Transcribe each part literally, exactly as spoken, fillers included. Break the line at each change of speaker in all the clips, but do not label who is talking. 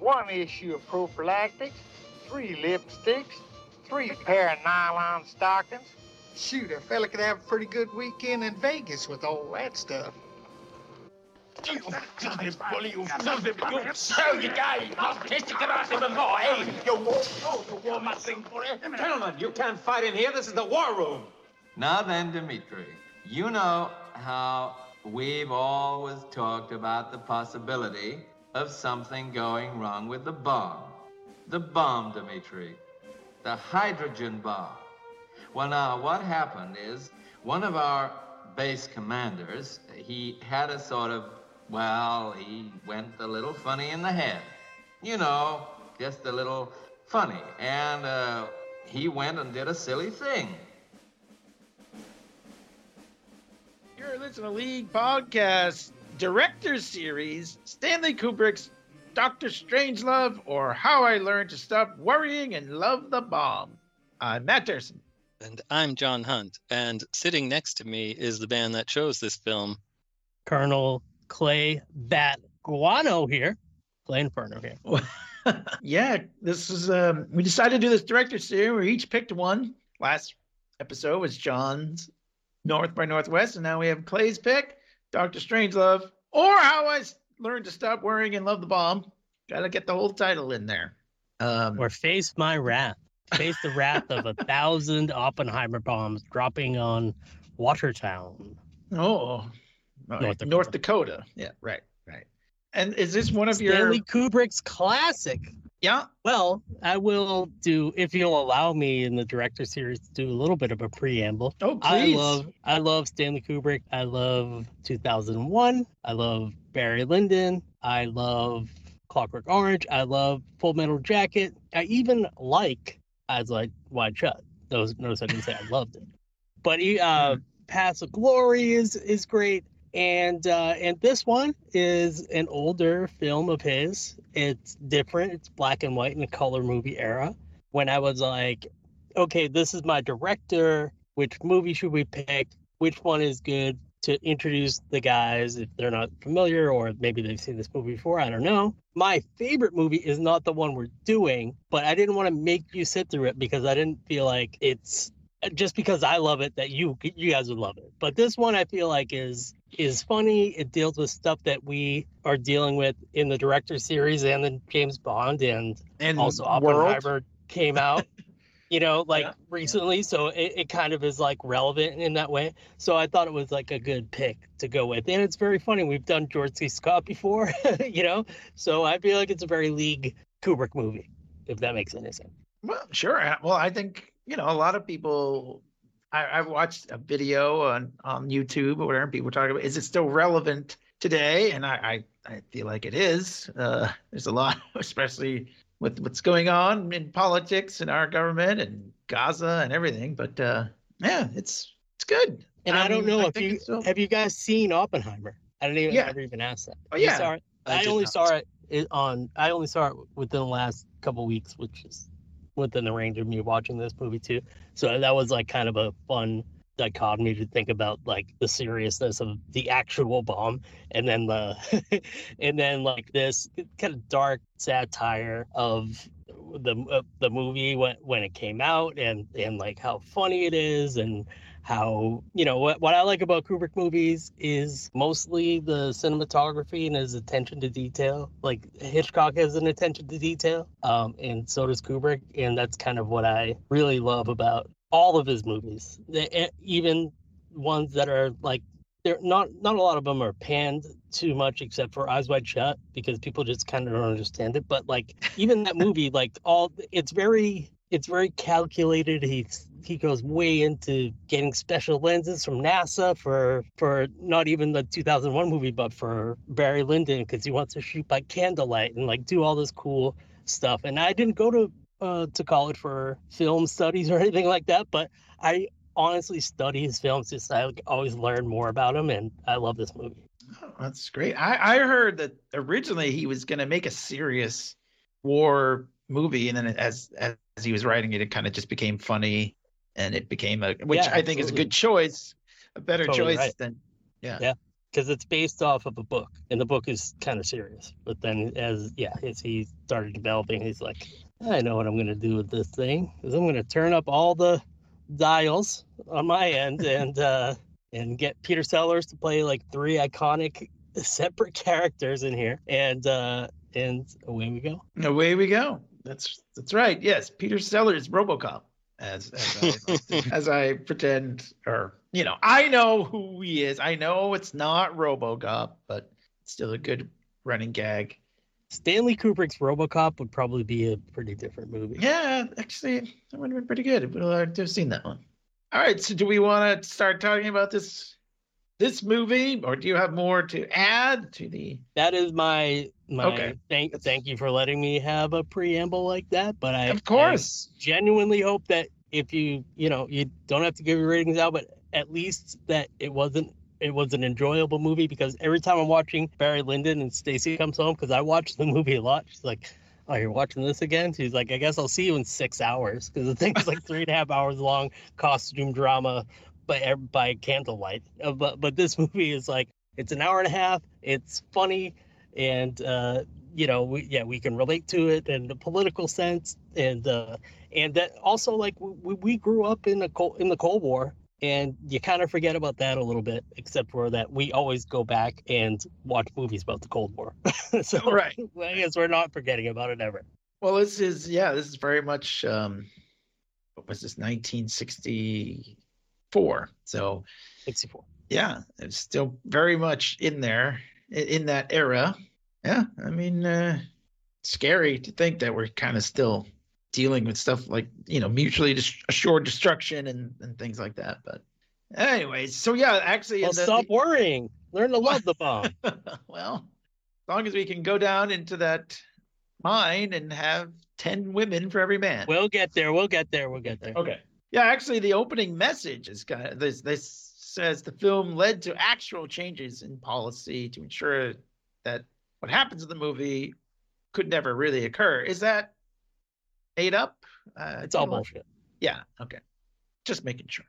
one issue of prophylactics, three lipsticks, three pair of nylon stockings. Shoot, a fella could have a pretty good weekend in Vegas with all that stuff.
You son of a bully, you son of a... You so you guy, autistic about him before, eh? You won't hold the war thing for it.
Gentlemen, you can't fight in here. This is the war room.
Now then, Dmitri, you know how we've always talked about the possibility of something going wrong with the bomb. The bomb, Dmitri. The hydrogen bomb. Well, now, what happened is one of our base commanders, he had a sort of, well, he went a little funny in the head. You know, just a little funny. And uh, he went and did a silly thing.
You're listening to League Podcast Director Series, Stanley Kubrick's Doctor Strangelove, or How I Learned to Stop Worrying and Love the Bomb. I'm Matt Durson.
And I'm John Hunt. And sitting next to me is the band that chose this film.
Colonel Clay Bat Guano here. Clay Inferno here.
Yeah, this is, um, we decided to do this Director Series. We each picked one. Last episode was John's North by Northwest, and now we have Clay's pick, Doctor Strangelove, or How I Learned to Stop Worrying and Love the Bomb. Gotta get the whole title in there. Um,
or Face My Wrath. Face the wrath of a thousand Oppenheimer bombs dropping on Watertown.
Oh,
North Dakota.
North Dakota. Yeah, right, right. And is this one of
Stanley
your...
Stanley Kubrick's classic.
Yeah.
Well, I will do, if you'll allow me in the Director Series, to do a little bit of a preamble.
Oh, please.
I love, I love Stanley Kubrick. I love two thousand one. I love Barry Lyndon. I love Clockwork Orange. I love Full Metal Jacket. I even like Eyes Like Wide Shut. Notice, notice I didn't say I loved it. But he, uh, Paths of Glory is is great. And uh, and this one is an older film of his. It's different. It's black and white in the color movie era. When I was like, okay, this is my director. Which movie should we pick? Which one is good to introduce the guys if they're not familiar, or maybe they've seen this movie before? I don't know. My favorite movie is not the one we're doing, but I didn't want to make you sit through it because I didn't feel like it's just because I love it that you you guys would love it. But this one I feel like is is funny. It deals with stuff that we are dealing with in the Director Series and then James Bond, and, and also Oppenheimer world. Came out, you know, like yeah. recently. So it, it kind of is like relevant in that way. So I thought it was like a good pick to go with. And it's very funny. We've done George C. Scott before, you know, so I feel like it's a very League Kubrick movie, if that makes any sense.
Well, sure. Well, I think, you know, a lot of people, I, I've watched a video on, on YouTube or whatever, people talking about, is it still relevant today? And I, I, I feel like it is. Uh, there's a lot, especially with what's going on in politics and our government and Gaza and everything. But uh, yeah, it's it's good.
And I, I don't mean, know I if you,
still...
have you guys seen Oppenheimer? I didn't even, yeah. ever even ask that.
Oh, yeah.
Saw it? I, I only not. saw it on, I only saw it within the last couple of weeks, which is within the range of me watching this movie too. So that was like kind of a fun dichotomy to think about, like the seriousness of the actual bomb and then the and then like this kind of dark satire of the uh, the movie when when it came out, and and like how funny it is, and how, you know, what what I like about Kubrick movies is mostly the cinematography and his attention to detail. Like Hitchcock has an attention to detail, um, and so does Kubrick, and that's kind of what I really love about all of his movies. They, even ones that are like, they're not not a lot of them are panned too much, except for Eyes Wide Shut, because people just kind of don't understand it. But like even that movie, like all it's very it's very calculated. He's he goes way into getting special lenses from NASA for for not even the two thousand one movie, but for Barry Lyndon, because he wants to shoot by candlelight and like do all this cool stuff. And I didn't go to uh, to college for film studies or anything like that, but I honestly study his films just I like, always learn more about him, and I love this movie.
Oh, that's great. I, I heard that originally he was going to make a serious war movie, and then as as he was writing it, it kind of just became funny, and it became a which
yeah,
I think
absolutely.
is a good choice, a better
Totally
choice
right.
than yeah.
Yeah. because it's based off of a book, and the book is kind of serious. But then, as yeah, as he started developing, he's like, I know what I'm going to do with this thing. Is I'm going to turn up all the dials on my end and uh, and get Peter Sellers to play like three iconic separate characters in here, and uh, and away we go.
Away we go. That's that's right. Yes, Peter Sellers, RoboCop, as as I, as I pretend, or you know, I know who he is. I know it's not RoboCop, but still a good running gag.
Stanley Kubrick's RoboCop would probably be a pretty different movie.
Yeah, actually, that would have been pretty good. We'll have to have seen that one. All right, so do we want to start talking about this this movie, or do you have more to add to the?
That is my my.
Okay.
Thank thank you for letting me have a preamble like that. But I
Of course.
I genuinely hope that if you you know you don't have to give your ratings out, but at least that it wasn't. It was an enjoyable movie, because every time I'm watching Barry Lyndon and Stacy comes home, because I watch the movie a lot, she's like, oh, you're watching this again? She's like, I guess I'll see you in six hours, because the thing's like three and a half hours long, costume drama by by candlelight. Uh, but but this movie is like, it's an hour and a half, it's funny, and uh, you know, we yeah we can relate to it in the political sense, and uh, and that also, like, we, we grew up in the Cold, in the Cold War. And you kind of forget about that a little bit, except for that we always go back and watch movies about the Cold War. So
Right.
I guess we're not forgetting about it ever.
Well, this is yeah, this is very much um, what was this, nineteen sixty-four? So
sixty-four.
yeah, it's still very much in there i- in that era. Yeah, I mean, uh, scary to think that we're kind of still dealing with stuff like, you know, mutually dis- assured destruction and, and things like that. But anyways, so yeah, actually,
Well,
in the-
stop worrying. Learn to love the bomb.
well, as long as we can go down into that mine and have ten women for every man.
We'll get there. We'll get there. We'll get there.
Okay. Yeah, actually, the opening message is kind of this. This says the film led to actual changes in policy to ensure that what happens in the movie could never really occur. Is that made up? Uh,
It's all
do you want-
bullshit.
Yeah. Okay. Just making sure.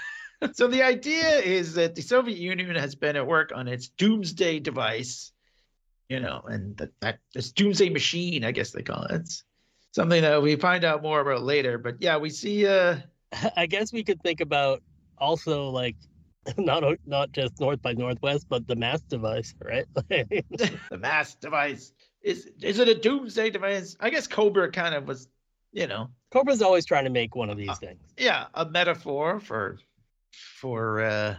So the idea is that the Soviet Union has been at work on its doomsday device, you know, and that, that this doomsday machine, I guess they call it. It's something that we find out more about later. But yeah, we see uh
I guess we could think about also, like, not not just North by Northwest, but the mass device, right?
the mass device. Is is it a doomsday device? I guess Cobra kind of was, you know,
Cobra's always trying to make one of these things.
yeah, a metaphor for for uh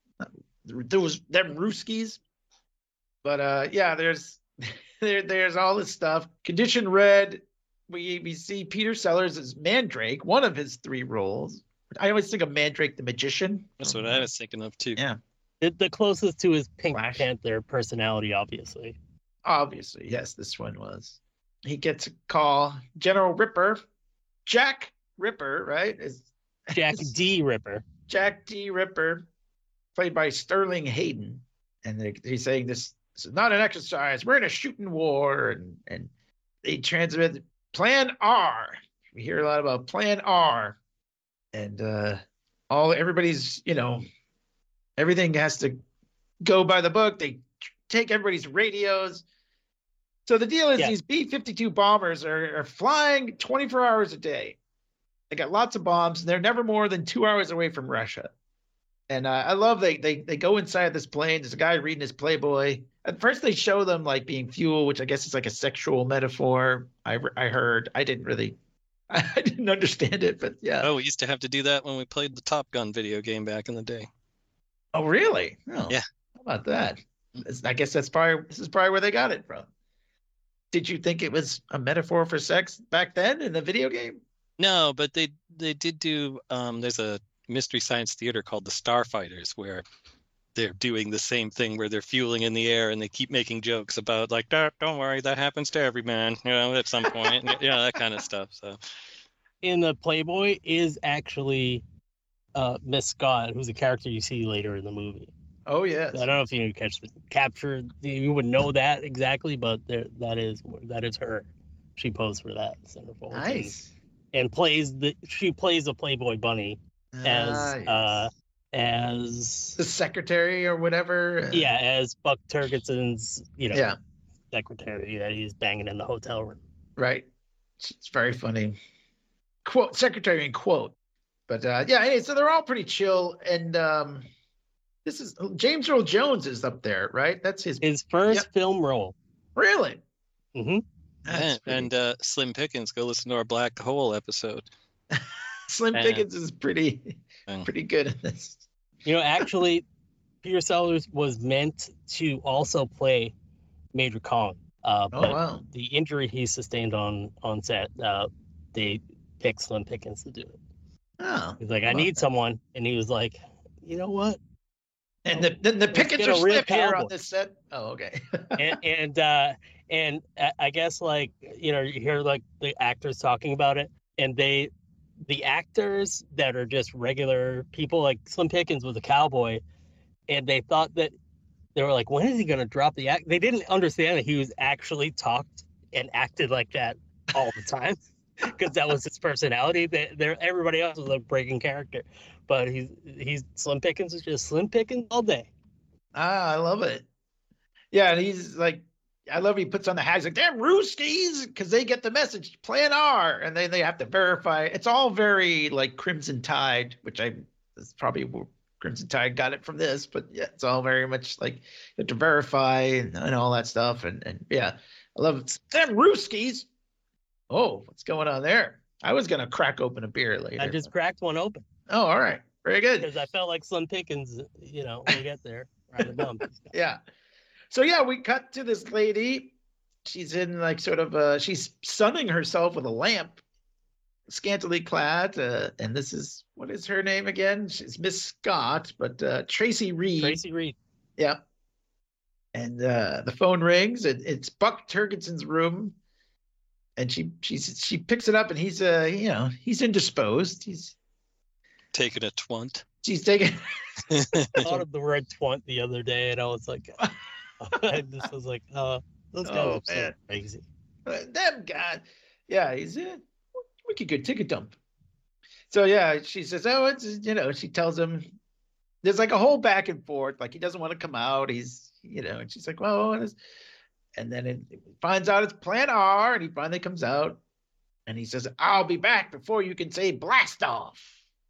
those them Ruskies. But uh yeah, there's there there's all this stuff. Condition Red, we we see Peter Sellers as Mandrake, one of his three roles. I always think of Mandrake the magician.
That's what I was thinking of too.
Yeah.
The, the closest to his Pink
Flash.
Panther personality, obviously.
Obviously, yes, this one was. He gets a call. General Ripper, Jack Ripper, right? Is
Jack D. Ripper.
Jack D. Ripper, played by Sterling Hayden, and they, he's saying this, this is not an exercise. We're in a shooting war, and and they transmit Plan R. We hear a lot about Plan R, and uh, all everybody's, you know, everything has to go by the book. They take everybody's radios. So the deal is
Yeah.
these B fifty-two bombers are, are flying twenty-four hours a day. They got lots of bombs, and they're never more than two hours away from Russia. And uh, I love they they they go inside this plane. There's a guy reading his Playboy. At first, they show them like being fuel, which I guess is like a sexual metaphor. I I heard. I didn't really, I didn't understand it, but yeah.
Oh, we used to have to do that when we played the Top Gun video game back in the day.
Oh, really? Oh,
Yeah.
How about that? It's- I guess that's probably this is probably where they got it from. Did you think it was a metaphor for sex back then in the video game?
No, but they they did do. Um, there's a Mystery Science Theater called the Starfighters where they're doing the same thing where they're fueling in the air and they keep making jokes about like, don't, don't worry, that happens to every man, you know, at some point, you know, that kind of stuff. So
In the Playboy is actually uh, Miss Scott, who's a character you see later in the movie.
Oh yes.
I don't know if you catch the capture. You would know that exactly, but there, that is that is her. She posed for that centerfold.
Nice.
And, and plays the she plays a Playboy bunny as
Ah, yes.
uh as
the secretary or whatever.
yeah, as Buck Turgidsen's, you know,
Yeah.
secretary that he's banging in the hotel room.
Right. It's very funny. Quote secretary in quote. But uh, yeah, anyway, so they're all pretty chill. And um, this is James Earl Jones is up there, right? That's his
His first
Yep.
film role.
really.
hmm
That's
and
pretty-
and uh, Slim Pickens, go listen to our Black Hole episode.
Slim
and-
Pickens is pretty
and-
pretty good in this.
You know, actually, Peter Sellers was meant to also play Major Kong. Uh,
Oh
but
wow.
the injury he sustained on on set, uh, they picked Slim Pickens to do it.
Oh.
He's like, I
Love
need
that.
someone, and he was like, you know what?
And the the, the
Let's
Pickens
get
are
a real
Slim here on
cowboy.
this set. Oh, okay.
and and uh, and I- I guess like you know you hear like the actors talking about it, and they, the actors that are just regular people like Slim Pickens was a cowboy, and they thought that they were like, when is he gonna drop the act? They didn't understand that he was actually talked and acted like that all the time. Because that was his personality. That there, everybody else was a breaking character, but he's he's Slim Pickens is just Slim Pickens all day.
Ah, I love it. Yeah, and he's like, I love he puts on the hat. He's like, damn Rooskies, because they get the message, Plan R, and then they have to verify. It's all very like Crimson Tide, which I that's probably where Crimson Tide got it from this, but yeah, it's all very much like you have to verify and, and all that stuff. And and yeah, I love it. Damn Rooskies. Oh, what's going on there? I was gonna crack open a beer later.
I just cracked one open
Oh, all right. Very good.
because I felt like Slim Pickens, you know, will get there. Right above.
Yeah. So yeah, we cut to this lady. She's in like sort of uh she's sunning herself with a lamp, scantily clad, uh, and this is what is her name again? She's Miss Scott, but uh Tracy Reed.
Tracy Reed.
Yeah. And uh the phone rings, and it's Buck Turgidsen's room. And she she's she picks it up, and he's uh you know he's indisposed. He's
Taking a twunt.
she's taking
I thought of the word twant the other day, and I was like, I just was like, uh, those guys
Oh,
are so
man.
crazy.
Uh, Them guy. Yeah, he's uh, we could go take a dump. So yeah, she says, oh, it's you know, she tells him there's like a whole back and forth, like he doesn't want to come out. He's you know, and she's like, well, what is and then it, it finds out it's Plan R, and he finally comes out and he says, I'll be back before you can say blast off.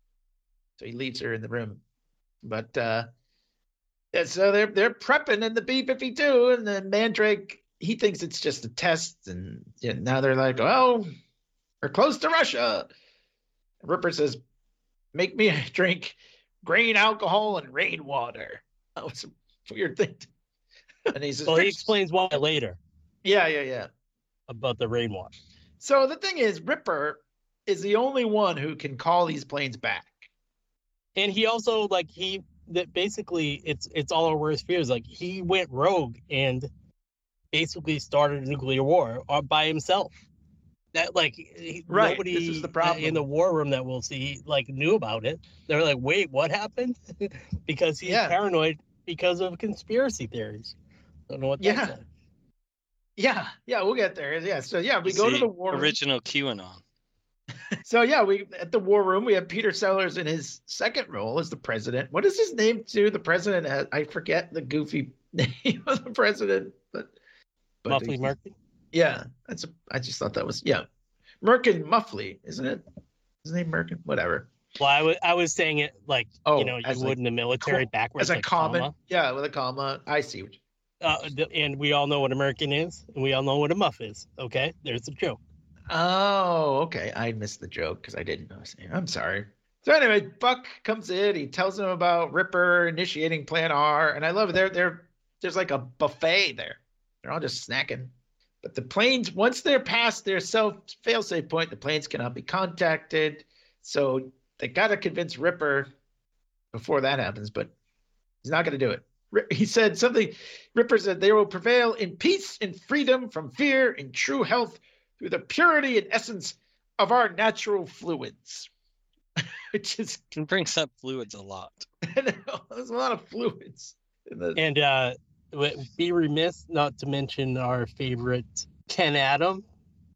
So he leaves her in the room. But uh yeah, so they're they're prepping in the B fifty-two, and then Mandrake, he thinks it's just a test, and you know, now they're like, oh, we're close to Russia. Ripper says, make me drink grain alcohol and rainwater. That was a weird thing. To... And he says,
Well, he explains why later
yeah, yeah, yeah.
about the rainwater.
So the thing is, Ripper is the only one who can call these planes back.
And he also like he that basically it's it's all over his fears. Like he went rogue and basically started a nuclear war uh, by himself. That like he-
Right,
nobody
this is the problem.
in the war room that we'll see like knew about it. They're like, wait, what happened? Because he's
Yeah.
paranoid because of conspiracy theories. Don't know what
Yeah.
that's like.
Yeah, yeah, we'll get there. Yeah, so yeah, we go to
See,
the war room.
original QAnon.
So yeah, we at the war room we have Peter Sellers in his second role as the president. What is his name too? The president has, I forget the goofy name of the president, but but
Muffley
he-
Murphy.
Yeah, that's a, I just thought that was yeah, Merkin Muffley, isn't it? His name Merkin, whatever.
Well, I was I was saying it like
Oh,
you know you
as
would
like
in the military
co-
backwards
As a
like
common,
comma.
yeah, with a comma. I see. What you,
Uh, the, and we all know what American is, and we all know what a muff is. Okay, there's the joke.
oh, okay. I missed the joke because I didn't know. I'm sorry. So anyway, Buck comes in. He tells him about Ripper initiating Plan R, and I love it. There, there, there's like a buffet there. They're all just snacking. But the planes, once they're past their self failsafe point, the planes cannot be contacted. So they got to convince Ripper before that happens, but he's not going to do it. Ri- He said something. Ripper said they will prevail in peace and freedom from fear and true health through the purity and essence of our natural fluids. Which is,
It brings up fluids a lot.
there's a lot of fluids. In the,
And uh, w- be remiss not to mention our favorite Ken Adam,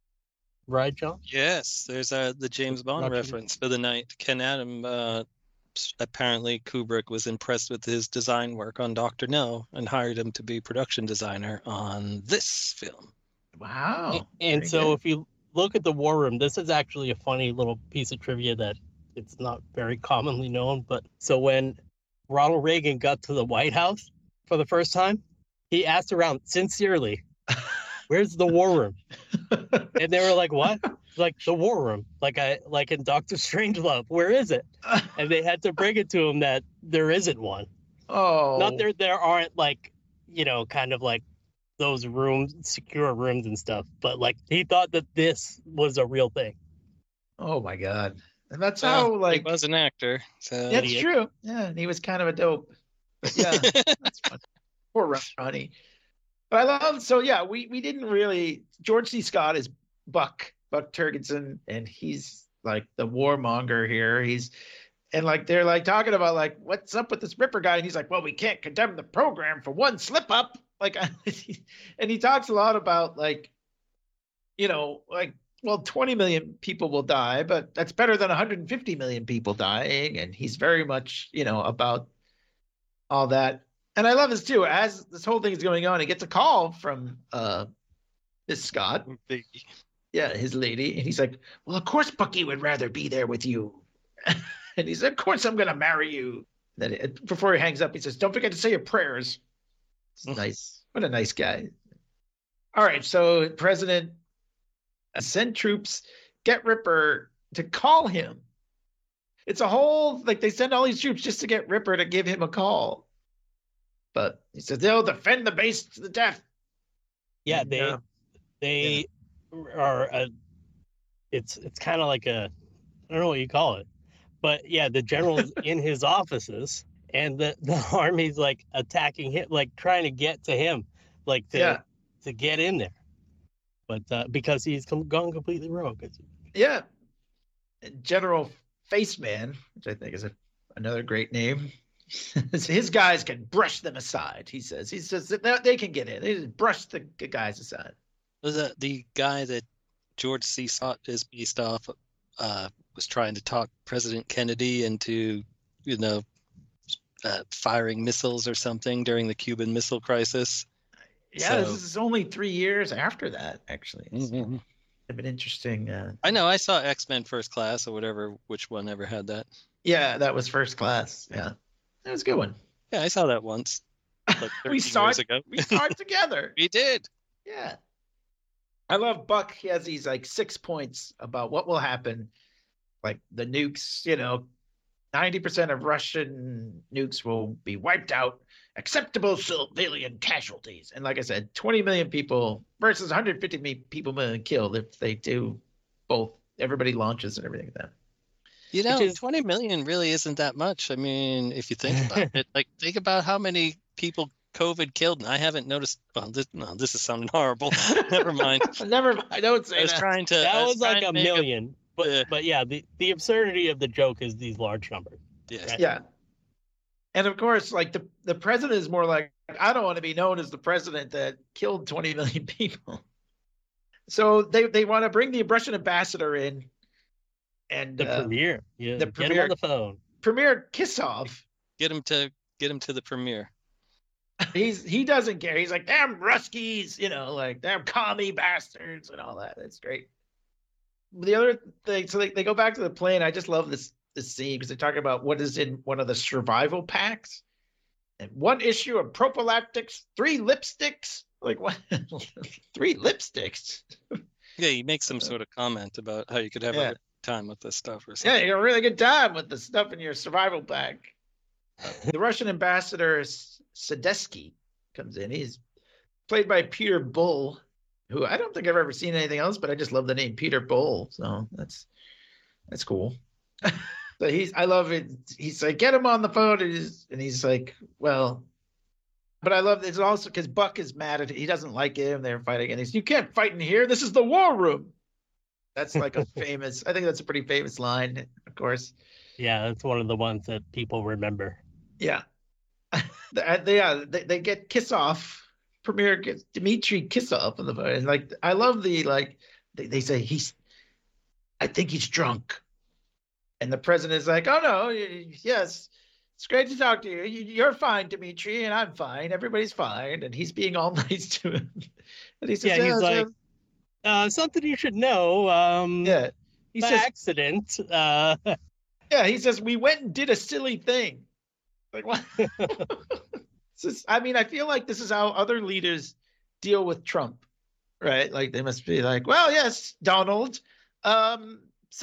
right, John?
Yes, there's uh, the James Bond
Roger.
reference for the night. Ken Adam uh, apparently Kubrick was impressed with his design work on Doctor No and hired him to be production designer on this film.
Wow.
And
Very
so
good.
if you look at the War Room, this is actually a funny little piece of trivia that it's not very commonly known. But so when Ronald Reagan got to the White House for the first time, he asked around sincerely, "Where's the War Room?" And they were like, "What?" Like, the War Room, like I like in Doctor Strangelove. Where is it? And they had to bring it to him that there isn't one.
Oh.
Not there. There aren't like, you know, kind of like those rooms, secure rooms and stuff. But like he thought that this was a real thing.
Oh my God. And that's
Well,
how like
he was an actor, so
that's
idiot.
true. Yeah, and he was kind of a dope. But yeah, that's fun. Poor Ronnie. But I love so yeah, we we didn't really George C. Scott is Buck, Buck Turgidson, and he's like the warmonger here. He's and like they're like talking about like what's up with this Ripper guy, and he's like, well, we can't condemn the program for one slip up. Like and he talks a lot about like, you know, like well, twenty million people will die, but that's better than one hundred fifty million people dying. And he's very much, you know, about all that. And I love this too. As this whole thing is going on, he gets a call from uh, this Scott.
the-
Yeah, his lady. And he's like, well, of course Bucky would rather be there with you. And he's like, of course I'm going to marry you. Then it, before he hangs up, he says, don't forget to say your prayers. It's nice. What a nice guy. All right. So President send troops, get Ripper to call him. It's a whole, like they send all these troops just to get Ripper to give him a call. But he says, they'll defend the base to the death.
Yeah, they
Yeah.
they are a, it's it's kind of like a, I don't know what you call it, but yeah, the general's in his offices and the the army's like attacking him, like trying to get to him, like to
Yeah.
to get in there, but uh, because he's com- gone completely rogue. It's,
Yeah. General Faceman, which I think is a, another great name. His guys can brush them aside, he says. He says that they can get in. They just brush the g- guys aside.
was that the guy that George C. Scott is based off uh, was trying to talk President Kennedy into, you know, uh, firing missiles or something during the Cuban Missile Crisis.
Yeah,
So-
this is only three years after that, actually. It's
Mm-hmm.
been interesting. Uh,
I know. I saw X-Men First Class or whatever. Which one ever had that?
yeah, that was First Class. Yeah, that was a good one.
Yeah, I saw that once. Like
we
thirteen
saw
years
it.
ago.
We saw it together.
We did.
Yeah. I love Buck. He has these like six points about what will happen. Like the nukes, you know, ninety percent of Russian nukes will be wiped out. Acceptable civilian casualties. And like I said, twenty million people versus one hundred fifty million people million killed if they do both. Everybody launches and everything like that.
You know,
Which is-
twenty million really isn't that much. I mean, if you think about it, like think about how many people COVID killed, and I haven't noticed. Well, this, no, this is sounding horrible. Never mind.
Never, I don't say
I was
that.
trying to.
that
I
was like
trying to
a
make
million, but
Yeah.
but yeah, the the absurdity of the joke is these large numbers.
Yeah.
Right.
Yeah. And of course, like the, the president is more like, I don't want to be known as the president that killed twenty million people. So they, they want to bring the Russian ambassador in and
The
uh,
premiere, yeah,
the
get him
premiere-
on the phone.
Premier Kissov.
Get him to get him to the premiere.
He's he doesn't care. He's like, damn Ruskies, you know, like damn commie bastards and all that. That's great. The other thing, so they, they go back to the plane. I just love this this scene because they talk about what is in one of the survival packs. And one issue of prophylactics, three lipsticks. Like what? Three lipsticks.
Yeah, he makes some sort of comment about how you could have
Yeah.
a good time with this stuff or
Yeah,
something.
you got a really good time with the stuff in your survival pack. The Russian ambassador S- Sadesky comes in. He's played by Peter Bull, who I don't think I've ever seen anything else, but I just love the name Peter Bull. So that's that's cool. So he's I love it. He's like, get him on the phone, and he's, and he's like, well, but I love it's also because Buck is mad at he doesn't like him. They're fighting, and he's you can't fight in here. This is the war room. That's like a famous. I think that's a pretty famous line, of course.
Yeah, that's one of the ones that people remember.
Yeah. they, they, yeah, they, they get kiss off. Premier gets Dmitry Kissov on the phone. And like, I love the, like, they, they say he's, I think he's drunk. And the president is like, oh, no, y- yes, it's great to talk to you. You- You're fine, Dimitri, and I'm fine. Everybody's fine. And he's being all nice to him. And he says,
Yeah, he's
"Yes,
like, uh, something you should know. Um,
yes." yeah. He
by
says,
accident. Uh,
yeah, he says, we went and did a silly thing. Like, what? This is- I mean, I feel like this is how other leaders deal with Trump, right? Like they must be like, well, yes, Donald. Um,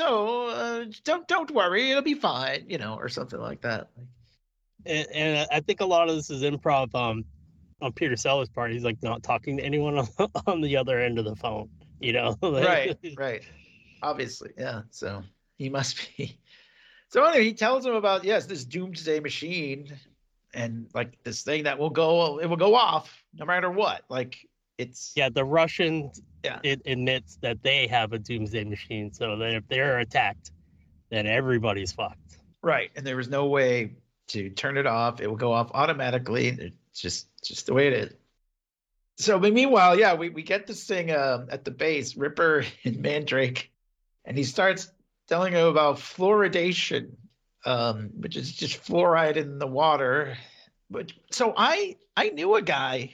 so uh, don't don't worry, it'll be fine, you know, or something like that.
and, and I think a lot of this is improv um, on Peter Sellers' part. He's like not talking to anyone on, on the other end of the phone, you know? Like,
Right, right. Obviously, yeah. So he must be. So anyway, he tells him about yes, this doomsday machine, and like this thing that will go, it will go off no matter what. Like it's
Yeah, the Russians
Yeah.
it admits that they have a doomsday machine, so that if they're attacked, then everybody's fucked.
right, and there was no way to turn it off. It will go off automatically. It's just just the way it is. So, but meanwhile, yeah, we, we get this thing um, at the base, Ripper and Mandrake, and he starts telling him about fluoridation, um, which is just fluoride in the water. But so I I knew a guy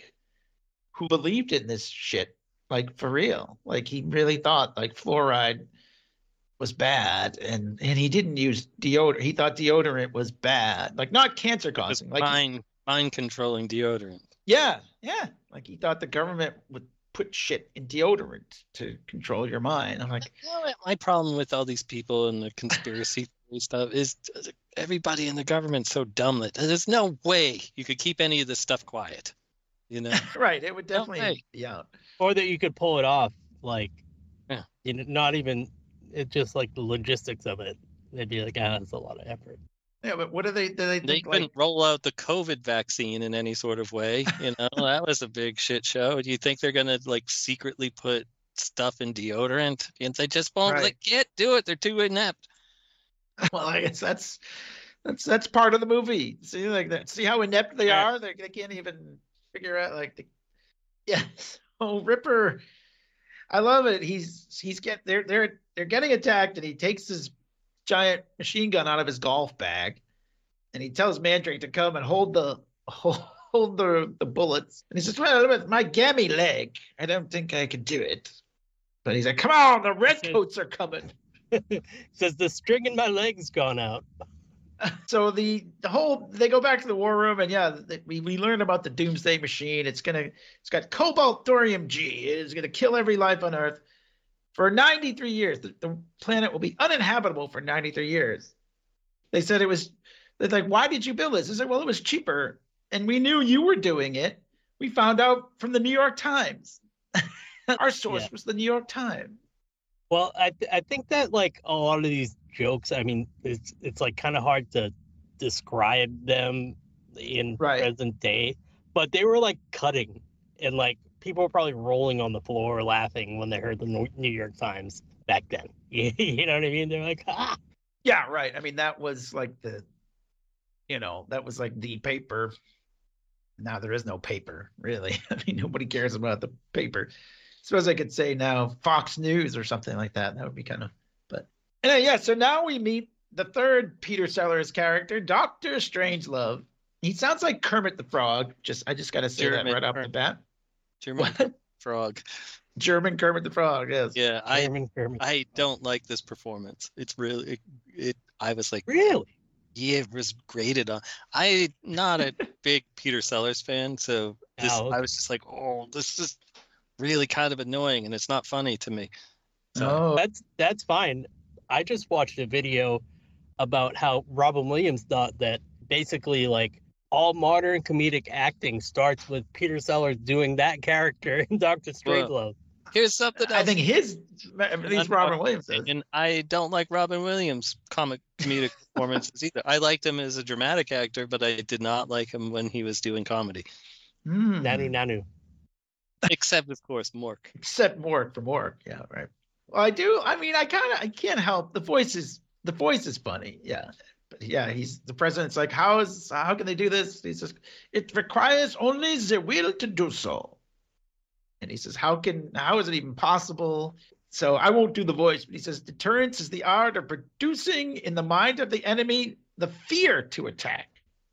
who believed in this shit, like for real. Like he really thought like fluoride was bad, and and he didn't use deodorant. He thought deodorant was bad, like not cancer
Just
causing. Like he-
mind mind controlling deodorant.
yeah, yeah. Like he thought the government would put shit in deodorant to control your mind. I'm like,
You know what my problem with all these people and the conspiracy theory stuff is everybody in the government's so dumb that there's no way you could keep any of this stuff quiet. You know?
right, it would
No
definitely
way.
be out.
Or that you could pull it off, like,
Yeah.
you know, not even, it's just like the logistics of it. They'd be like, ah, that's a lot of effort.
Yeah, but what do they do? They
They
think
couldn't
like
roll out the COVID vaccine in any sort of way. You know, that was a big shit show. Do you think they're gonna like secretly put stuff in deodorant? And they just won't.
Right.
They can't do it. They're too inept.
well, I guess that's that's that's part of the movie. See, like that. See how inept they
Yeah.
are. They they can't even figure out like the. Yeah. So Ripper, I love it. He's he's get they're they're they're getting attacked, and he takes his giant machine gun out of his golf bag, and he tells Mandrake to come and hold the hold, hold the the bullets. And he says, "Well, with my gammy leg, I don't think I could do it." But he's like, "Come on, the redcoats are coming."
Says the string in my leg's gone out.
So the the whole they go back to the war room, and yeah, the, we we learn about the doomsday machine. It's gonna it's got cobalt thorium G. It is gonna kill every life on Earth for ninety-three years. The, the planet will be uninhabitable for ninety-three years. They said it was. They're like, why did you build this? I said, well, it was cheaper, and we knew you were doing it. We found out from the New York Times. Our source
Yeah.
was the New York Times.
Well, I th- I think that like a lot of these jokes, I mean, it's it's like kind of hard to describe them in
Right.
present day, but they were like cutting, and like people were probably rolling on the floor laughing when they heard the New New York Times back then. You know what I mean? They're like, ah.
Yeah, right. I mean, that was like the, you know, that was like the paper. Now there is no paper, really. I mean, nobody cares about the paper. Suppose I could say now Fox News or something like that. That would be kind of, but anyway, yeah. So now we meet the third Peter Sellers character, Doctor Strangelove. He sounds like Kermit the Frog. Just I just got to say
German
that right off the
Kermit.
bat.
German
What?
frog.
German Kermit the Frog. Yes.
Yeah, I
Herman Kermit.
I don't like this performance. It's really it. it I was like,
Really?
yeah, it was graded on. I'm not a big Peter Sellers fan, so this
Oh, okay.
I was just like, oh, this is really kind of annoying, and it's not funny to me. So
Oh,
That's that's fine. I just watched a video about how Robin Williams thought that basically like all modern comedic acting starts with Peter Sellers doing that character in Doctor Strangelove.
here's something else.
I think his, at least Robin Williams does.
And I don't like Robin Williams' comic comedic performances either. I liked him as a dramatic actor, but I did not like him when he was doing comedy.
Hmm.
Nanu Nanu.
Except, of course, Mork.
Except Mork for Mork. Yeah, right. Well, I do. I mean, I kind of, I can't help the voice is the voice is funny. Yeah, but yeah, he's the president's like, how is how can they do this? He says it requires only the will to do so. And he says, how can how is it even possible? So I won't do the voice, but he says deterrence is the art of producing in the mind of the enemy the fear to attack.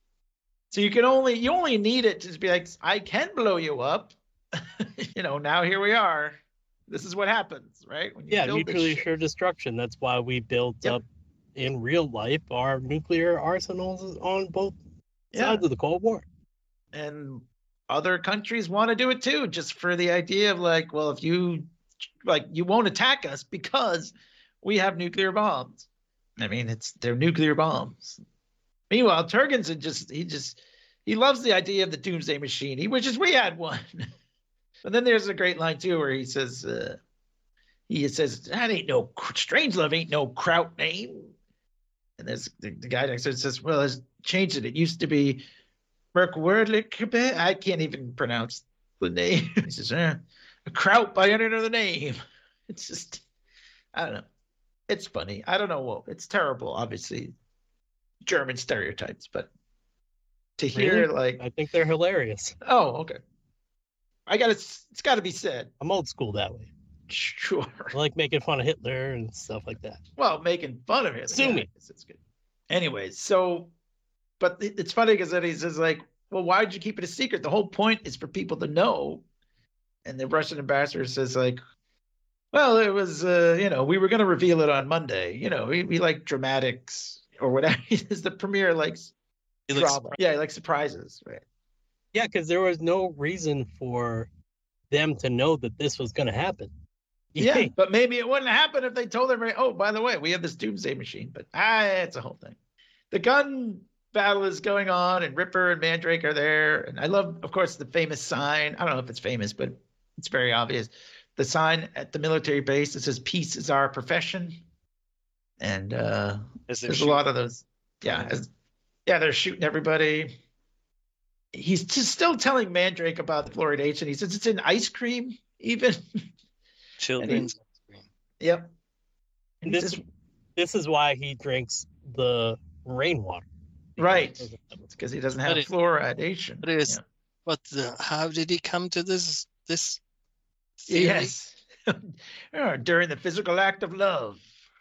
So you can only you only need it to just be like, I can blow you up. You know, now here we are. This is what happens, right? When you
Yeah,
build this
mutually
shit.
assured destruction. That's why we built
Yep.
up in real life our nuclear arsenals on both
Yeah.
sides of the Cold War.
And other countries want to do it too, just for the idea of like, well, if you like, you won't attack us because we have nuclear bombs. I mean, it's they're nuclear bombs. Meanwhile, Turgensen just he just he loves the idea of the doomsday machine. He wishes we had one. But then there's a great line too where he says, uh, he says, that ain't no Strangelove ain't no Kraut name. And there's the, the guy next to it says, well, it's changed it. It used to be Merkwerdlik. I can't even pronounce the name. He says, eh, a Kraut by another name. It's just, I don't know. It's funny. I don't know what. It's terrible, obviously. German stereotypes, but to hear
Really?
like,
I think they're hilarious.
oh, okay. I got to, it's got to be said.
I'm old school that way.
Sure.
I like making fun of Hitler and stuff like that.
Well, making fun of it.
Sue
yeah,
me.
I guess it's good. Anyways, so, but it- it's funny because then he says like, well, why did you keep it a secret? The whole point is for people to know. And the Russian ambassador says like, well, it was, uh, you know, we were going to reveal it on Monday. You know, we, we like dramatics or whatever. He says the premiere likes
He looks
drama. Yeah, he likes surprises. Right.
Yeah, because there was no reason for them to know that this was going to happen.
Yeah, but maybe it wouldn't happen if they told everybody, oh, by the way, we have this doomsday machine. But ah, it's a whole thing. The gun battle is going on, and Ripper and Mandrake are there. And I love, of course, the famous sign. I don't know if it's famous, but it's very obvious. The sign at the military base that says, peace is our profession. And uh,
as they're
there's a lot of those. Yeah. As, yeah, they're shooting everybody. He's just still telling Mandrake about the fluoridation. He says it's in ice cream, even.
children's.
Yep.
And
He's
this,
just-
this is why he drinks the rainwater.
right. It's because he doesn't have
But it-
fluoridation.
but it is-
Yeah.
But the, how did he come to this? This theory?
Yes. Oh, during the physical act of love.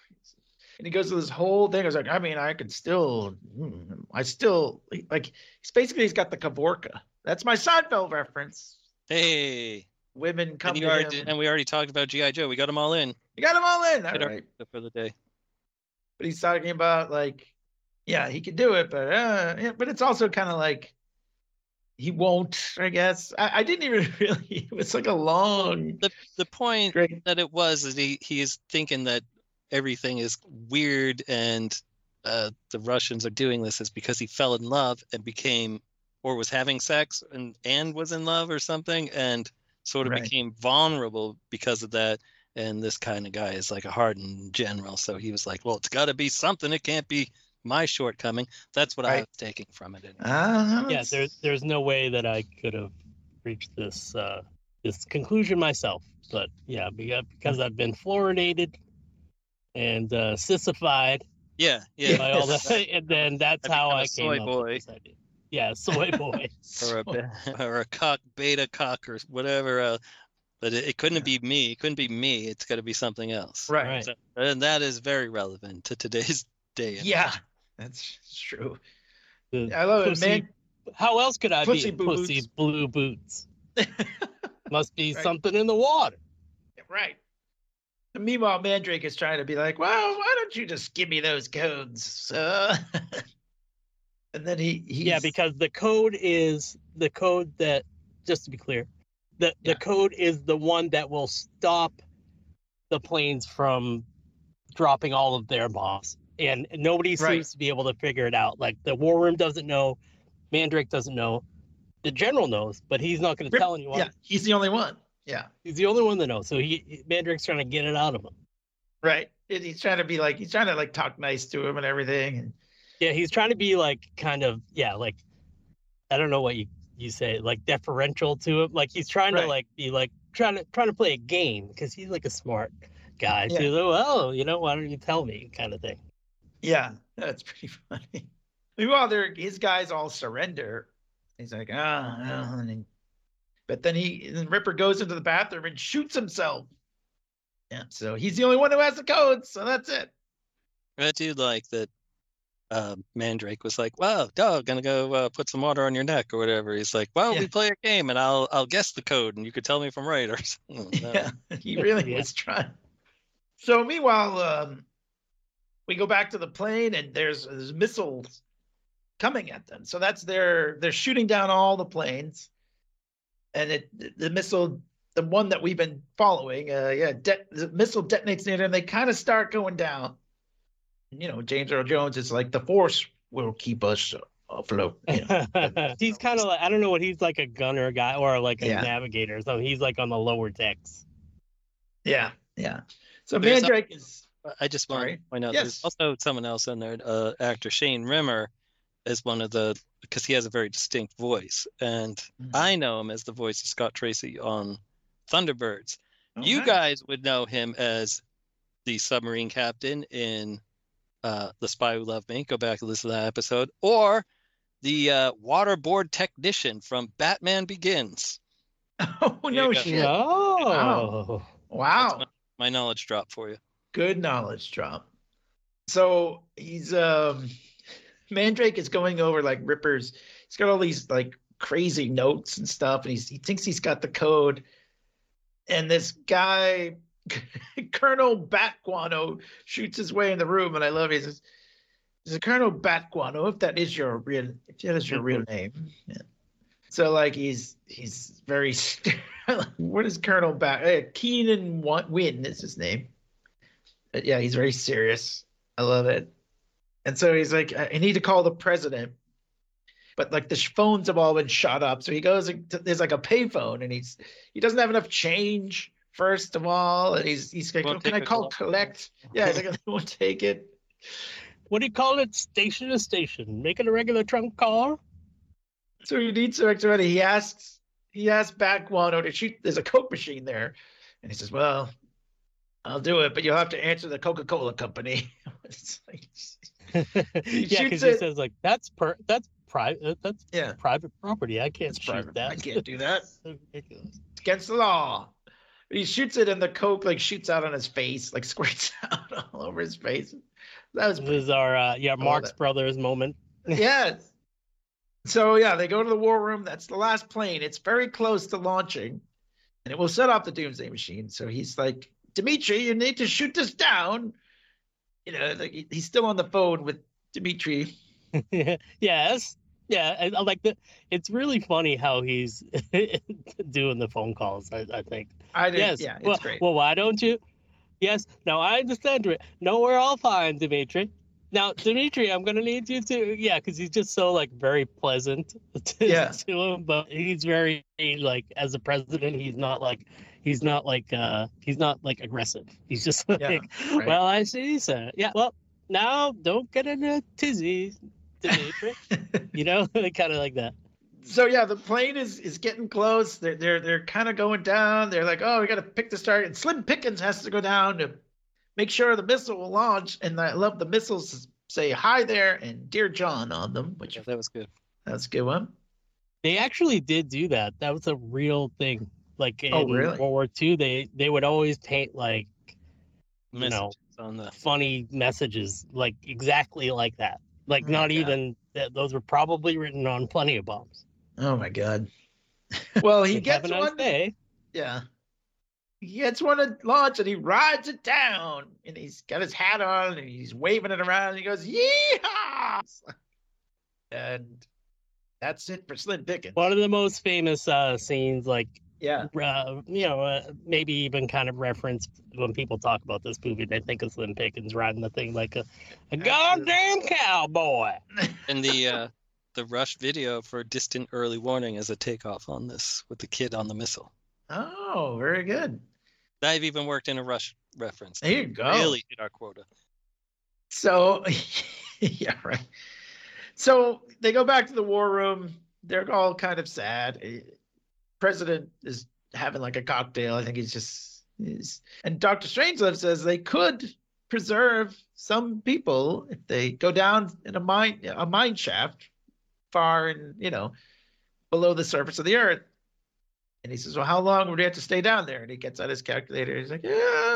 And he goes through this whole thing. I was like, I mean, I could still, mm, I still, like, he's basically, he's got the Kavorka. That's my Seinfeld reference.
Hey,
Women come
and, you
to
already,
him.
and we already talked about G I Joe. We got them all in
You got them all in. All
Get our-
right.
for the day.
But he's talking about, like, yeah, he could do it, but, uh, yeah, but it's also kind of like, he won't, I guess. I, I didn't even really, it was like a long,
The the point
great.
that it was is he he is thinking that everything is weird and uh, the Russians are doing this is because he fell in love and became or was having sex and and was in love or something and sort of
Right.
became vulnerable because of that. And this kind of guy is like a hardened general, so he was like, well, it's got to be something. It can't be my shortcoming. That's what I
Right.
was taking from it.
Ah,
Yeah, there's there's no way that I could have reached this uh, this conclusion myself. But yeah, beca- because I've been fluoridated and uh, sissified
Yeah, yeah.
by all that, and then that's
I
how
become a
I came
soy
up
boy.
with this idea. Yeah, soy boy.
or a be- or a cock beta cock or whatever. Uh, but it, it couldn't be me. It couldn't be me. It's got to be something else.
right.
Right.
So- and that is very relevant to today's day. and
Yeah,
age.
that's true.
The
I love it,
pussy-
man.
How else could I
Pussy
be?
boo
Pussy
boots.
blue boots. Must be
Right.
something in the water.
Right. And meanwhile, Mandrake is trying to be like, well, why don't you just give me those codes? Uh, and then he, he's,
Yeah, because the code is the code that, just to be clear, the,
Yeah.
the code is the one that will stop the planes from dropping all of their bombs. And nobody seems
Right.
to be able to figure it out. Like the war room doesn't know, Mandrake doesn't know, the general knows, but he's not going to
Rip-
tell anyone.
yeah, he's the only one. Yeah,
He's the only one that knows. So he Mandrake's trying to get it out of him.
right. And he's trying to be like, he's trying to like talk nice to him and everything. And
Yeah, he's trying to be like kind of yeah, like I don't know what you you say, like deferential to him. Like he's trying
Right.
to like be like trying to trying to play a game because he's like a smart guy.
Yeah.
Too. Well, you know, why don't you tell me, kind of thing.
yeah, that's pretty funny. Meanwhile, they're, his guys all surrender. He's like, ah, oh, and he- but then he, then Ripper goes into the bathroom and shoots himself. Yeah, so he's the only one who has the codes, so that's it.
I do like that uh, Mandrake was like, "Wow, dog, gonna go uh, put some water on your neck or whatever." He's like, "Well,
Yeah.
we play a game, and I'll I'll guess the code, and you could tell me if I'm right or something." No.
Yeah, he really
Yeah.
was trying. So meanwhile, um, we go back to the plane, and there's, there's missiles coming at them. So that's their they're shooting down all the planes, and it the missile, the one that we've been following, uh, yeah, de- the missile detonates near them. They kind of start going down. You know, James Earl Jones is like, the Force will keep us afloat. You know?
He's kind of like, I don't know what he's like, a gunner guy or like a
Yeah.
navigator or something. He's like on the lower decks.
Yeah, yeah. So
There's
Mandrake is
I just want
Sorry.
to point out
Yes.
there's also someone else in there, uh, actor Shane Rimmer, is one of the because he has a very distinct voice, and
Mhm.
I know him as the voice of Scott Tracy on Thunderbirds. You
Okay.
guys would know him as the submarine captain in uh, The Spy Who Loved Me. Go back and listen to that episode, or the uh, waterboard technician from Batman Begins.
Oh
Here
no
you go.
shit!
Oh.
Wow.
My knowledge drop for you.
Good knowledge drop. So he's um Mandrake is going over like Ripper's. He's got all these like crazy notes and stuff, and he's he thinks he's got the code. And this guy, Colonel Batguano, shoots his way in the room, and I love it. He says, "Is it Colonel Batguano? If that is your real, if that is your real name." Yeah. So like he's he's very. What is Colonel Bat? Uh, Keenan Wynn is his name. But yeah, he's very serious. I love it. And so he's like, I need to call the president. But like the sh- phones have all been shot up. So he goes, and t- there's like a payphone, and he's he doesn't have enough change, first of all. And he's he's like,
Won't
oh, can
take
I
a
call
call.
collect? Yeah, he's like, I won't take it.
What do you call it? Station to station. Make it a regular trunk call.
So he needs to actually, he asks, he asks Batguano to shoot. There's a Coke machine there. And he says, well, I'll do it, but you'll have to answer the Coca-Cola company. It's like,
yeah,
shoots
because he
it.
says like that's per that's private that's
yeah,
private property. I can't
it's
shoot
private.
that.
I can't do that.
So ridiculous.
It's against the law. But he shoots it, and the Coke like shoots out on his face, like squirts out all over his face. That was
This
pretty
is our uh, yeah
love
Marx
that.
Brothers moment.
yes. So yeah, they go to the war room. That's the last plane. It's very close to launching, and it will set off the Doomsday Machine. So he's like, Dimitri, you need to shoot this down. You know, like he- he's still on the phone with Dimitri.
Yes. Yeah, I, I like the. It's really funny how he's doing the phone calls. I, I think.
I did,
Yes.
yeah, it's
well,
great.
well, why don't you? Yes. Now I understand it. No, we're all fine, Dimitri. Now, Dimitri, I'm gonna need you to. Yeah, because he's just so like very pleasant to,
Yeah.
to him, but he's very like as a president, he's not like. He's not like uh he's not like aggressive. He's just like,
right.
well, I see, sir. Yeah, well, now don't get in a tizzy, Dimitri. You know, kind of like that.
So yeah, the plane is is getting close. They're they're they're kind of going down. They're like, oh, we got to pick the target. And Slim Pickens has to go down to make sure the missile will launch. And I love the missiles say hi there and Dear John on them, which
Yeah, that was good.
that's a good one.
They actually did do that. That was a real thing. Like in
Oh, really?
World War Two, they they would always paint like you know
Messages on the
funny messages, like exactly like that. Like
Oh,
not
God.
even that. Those were probably written on plenty of bombs.
Oh my God. Well, he
Like,
gets
have a nice
one.
day.
Yeah. He gets one at launch and he rides it down and he's got his hat on and he's waving it around and he goes, yeehaw! And that's it for Slim Pickens.
One of the most famous uh, scenes, like
Yeah.
uh, you know, uh, maybe even kind of referenced when people talk about this movie, they think of Slim Pickens riding the thing like a, a goddamn cowboy.
and the uh, the Rush video for Distant Early Warning is a takeoff on this with the kid on the missile.
Oh, very good.
I've even worked in a Rush reference.
There you go.
Really hit our quota.
So, yeah, right. So they go back to the war room. They're all kind of sad. Eh, President is having like a cocktail. I think he's just, he's, and Doctor Strangelove says they could preserve some people if they go down in a mine, a mine shaft far and, you know, below the surface of the earth. And he says, well, how long would we have to stay down there? And he gets out his calculator. He's like, yeah,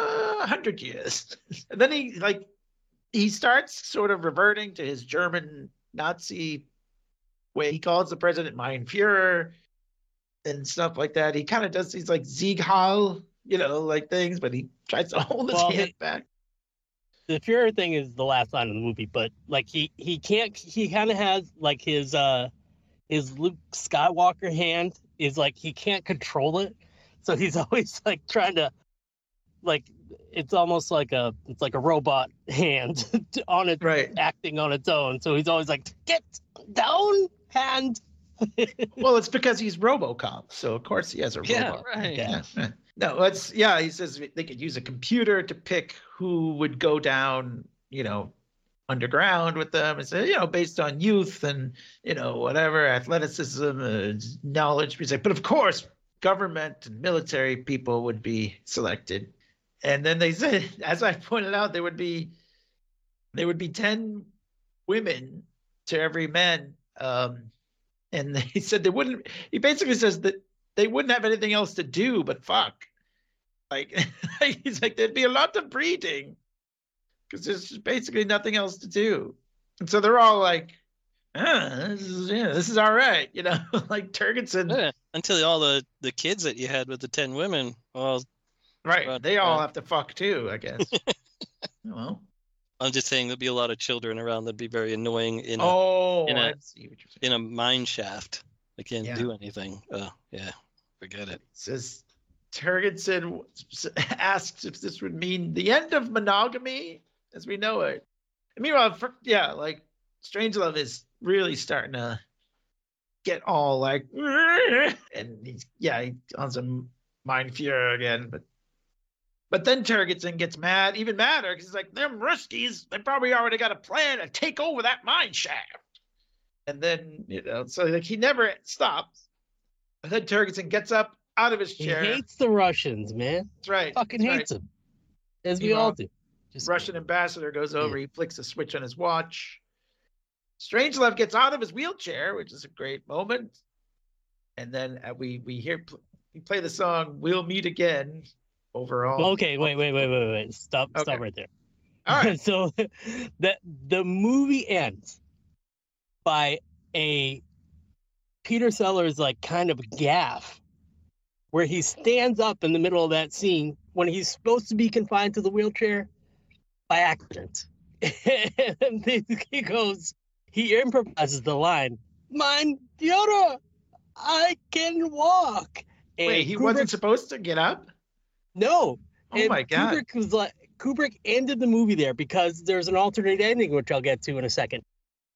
a hundred years. And then he like he starts sort of reverting to his German Nazi way. He calls the president Mein Führer and stuff like that. He kind of does these like Sieg Heil, you know, like things, but he tries to hold his
Well,
hand
he-
back.
The Führer thing is the last line of the movie, but like he he can't he kind of has like his uh his Luke Skywalker hand is like he can't control it, so he's always like trying to like it's almost like a it's like a robot hand on it
Right.
acting on its own. So he's always like get down hand.
Well, it's because he's RoboCop, so of course he has a
Yeah,
robot.
right.
Yeah. yeah. No, it's yeah. He says they could use a computer to pick who would go down, you know, underground with them, and say, you know, based on youth and you know whatever athleticism, uh, knowledge. He's like, but of course, government and military people would be selected. And then they said, as I pointed out, there would be there would be ten women to every man. Um, and he said they wouldn't. He basically says that they wouldn't have anything else to do but fuck. Like he's like there'd be a lot of breeding because there's just basically nothing else to do. And so they're all like, ah, this is yeah, this is all right, you know, like Turgidson.
Yeah, until all the, the kids that you had with the ten women, well,
Right.
But,
They all
uh,
have to fuck too, I guess. Well.
I'm just saying there'll be a lot of children around that'd be very annoying in a,
Oh,
in a-
I see what you're saying.
in a mine shaft. They can't
Yeah.
do anything. Oh, yeah, forget it.
It says Turgidson asks if this would mean the end of monogamy as we know it. And meanwhile, for, yeah, like Strangelove is really starting to get all like, and he's yeah, he on some Mein Führer again, but but then Turgidson gets mad, even madder, because he's like, them Ruskies, they probably already got a plan to take over that mine shaft. And then, you know, so like he never stops. And then Turgidson gets up out of his
He
chair.
hates the Russians, man.
That's right.
Fucking
that's right.
hates them, as we
Meanwhile,
all do. Just
Russian ambassador goes over. He flicks a switch on his watch. Strangelove gets out of his wheelchair, which is a great moment. And then uh, we we hear pl- we play the song "We'll Meet Again." Overall.
Okay, wait, wait, wait, wait, wait. Stop,
Okay.
stop right there.
All right.
So the the movie ends by a Peter Sellers like kind of gaff where he stands up in the middle of that scene when he's supposed to be confined to the wheelchair by accident. And he goes, he improvises the line, "Mein Führer, I can walk." And
Wait, he
Kubrick-
wasn't supposed to get up?
No.
Oh
And
my God.
Kubrick was like Kubrick ended the movie there because there's an alternate ending, which I'll get to in a second.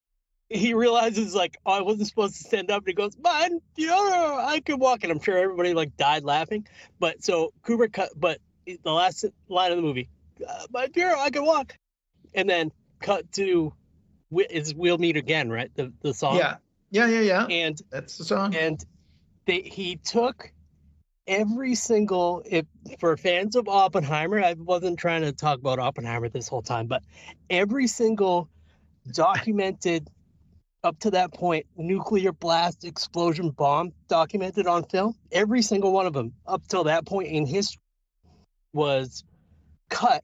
He realizes like, oh, I wasn't supposed to stand up, and he goes, "Man, you know, I could walk," and I'm sure everybody like died laughing. But so Kubrick cut, but the last line of the movie, uh, "My dear, I can walk," and then cut to "We- is "We'll Meet Again," right? The the song.
Yeah. Yeah, yeah, yeah.
And
That's the song.
and they he took every single if for fans of Oppenheimer, I wasn't trying to talk about Oppenheimer this whole time, but every single documented up to that point nuclear blast explosion bomb documented on film, every single one of them up till that point in history was cut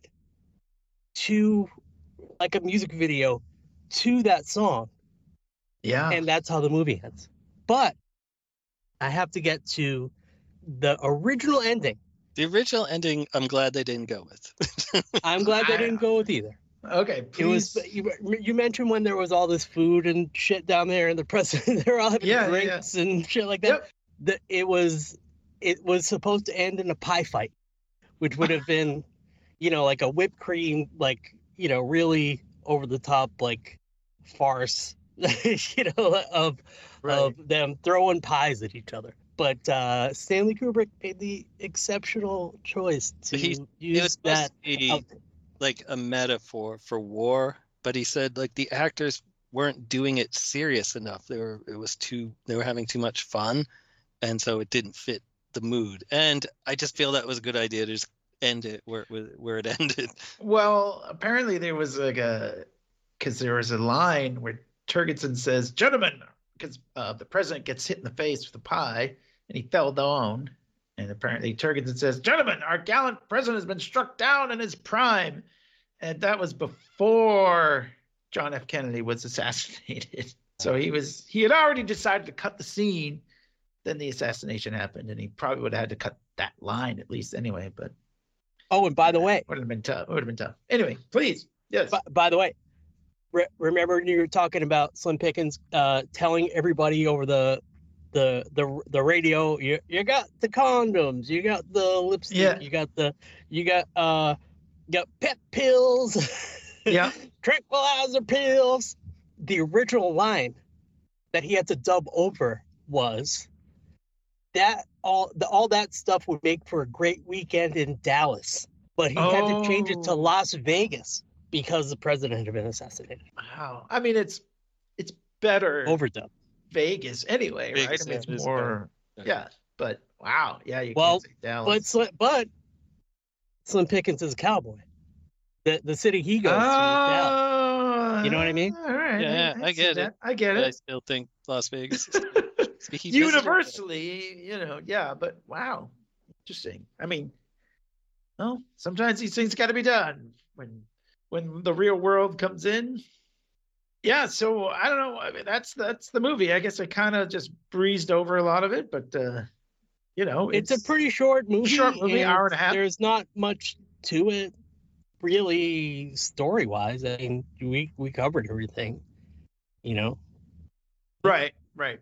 to like a music video to that song,
Yeah.
and that's how the movie ends. But I have to get to the original ending.
The original ending, I'm glad they didn't go with.
I'm glad they
I-
didn't go with either.
Okay,
It
please.
was you, you mentioned when there was all this food and shit down there, and the president they were all having
Yeah, yeah,
drinks and shit like that.
Yep.
The, it was it was supposed to end in a pie fight, which would have been, you know, like a whipped cream, like you know, really over the top like farce, you know, of
Right.
of them throwing pies at each other. But uh, Stanley Kubrick made the exceptional choice to
He-
use
it was supposed
that.
to be
out-
like a metaphor for war, but he said like the actors weren't doing it serious enough. They were it was too they were having too much fun, and so it didn't fit the mood. And I just feel that was a good idea to just end it where it was, where it ended.
Well, apparently there was like a, because there was a line where Turgidson says, "Gentlemen," because uh, the president gets hit in the face with a pie and he fell down. And apparently Turkington says, "Gentlemen, our gallant president has been struck down in his prime." And that was before John F. Kennedy was assassinated. So he was he had already decided to cut the scene. Then the assassination happened, and he probably would have had to cut that line at least anyway. But
Oh, and by the way,
would have been tough. Would have been tough. Anyway, please, yes.
by, by the way, re- remember you were talking about Slim Pickens uh, telling everybody over the the the the radio, you you got the condoms, you got the lipstick,
Yeah.
you got the you got uh you got pep pills,
Yeah.
tranquilizer pills. The original line that he had to dub over was that all the all that stuff would make for a great weekend in Dallas, but he had to change it to
Oh.
Las Vegas because the president had been assassinated.
Wow. I mean, it's it's better
Overdub.
Vegas anyway, right?
Vegas,
I mean,
yeah, it
it's
is
more,
better.
yeah. But wow, yeah, you
Well,
can't say Dallas.
But Slim, but Slim Pickens is a cowboy. The the city he goes to is Dallas.
Oh,
You know what I mean?
All right.
Yeah, I
see
get it.
that. I get
I
it.
still think Las Vegas is He visited-
Universally, you know, yeah, but wow, interesting. I mean, well, sometimes these things got to be done when when the real world comes in. Yeah, so I don't know. I mean, that's that's the movie. I guess I kind of just breezed over a lot of it, but uh, you know,
It's, a pretty short movie.
short movie, hour and a half.
There's not much to it, really, story wise. I mean, we we covered everything. You know,
right, right.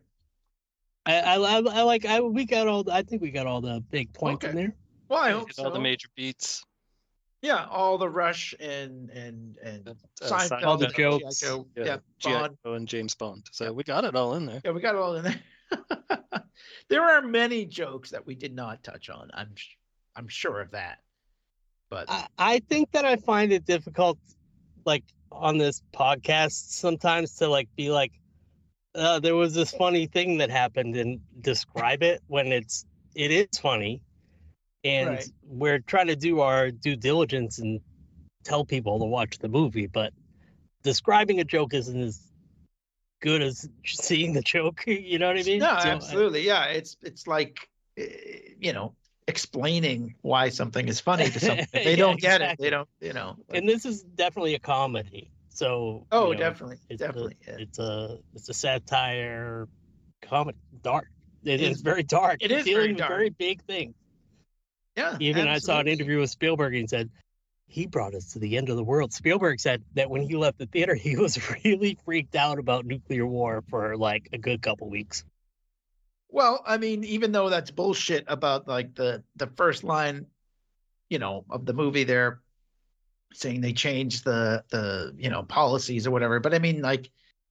I I, I, I like I we got all. I think we got all the big points in
Okay.
there.
Well, I
Hit
hope
all the
so.
major beats.
Yeah, all the Rush and and and
Uh,
Seinfeld,
Seinfeld,
All the
G I.
jokes.
Joe,
Yeah,
yeah,
G I.
Bond.
Joe and James Bond. So we got it all in there.
Yeah, we got it all in there. There are many jokes that we did not touch on. I'm sh- I'm sure of that. But
I, I think that I find it difficult, like on this podcast, sometimes to like be like, uh, there was this funny thing that happened and describe it when it's it is funny, and
Right.
we're trying to do our due diligence and tell people to watch the movie, but describing a joke isn't as good as seeing the joke. You know what I mean?
no,
So I-
absolutely. Yeah, it's it's like eh, you know, explaining why something is funny to someone. If they
Yeah,
don't get
exactly.
it, they don't, you know. like-
and this is definitely a comedy. So
oh,
you know,
definitely.
it's
Definitely.
A,
yeah.
It's a it's a satire comedy, dark. It
It
is
is-
very dark.
it is
dealing
very
with
dark.
very big things.
Yeah.
Even I saw an
absolutely.
interview with Spielberg and said he brought us to the end of the world. Spielberg said that when he left the theater, he was really freaked out about nuclear war for like a good couple weeks.
Well, I mean, even though that's bullshit about like the the first line, you know, of the movie, they're saying they changed the the you know policies or whatever. But I mean, like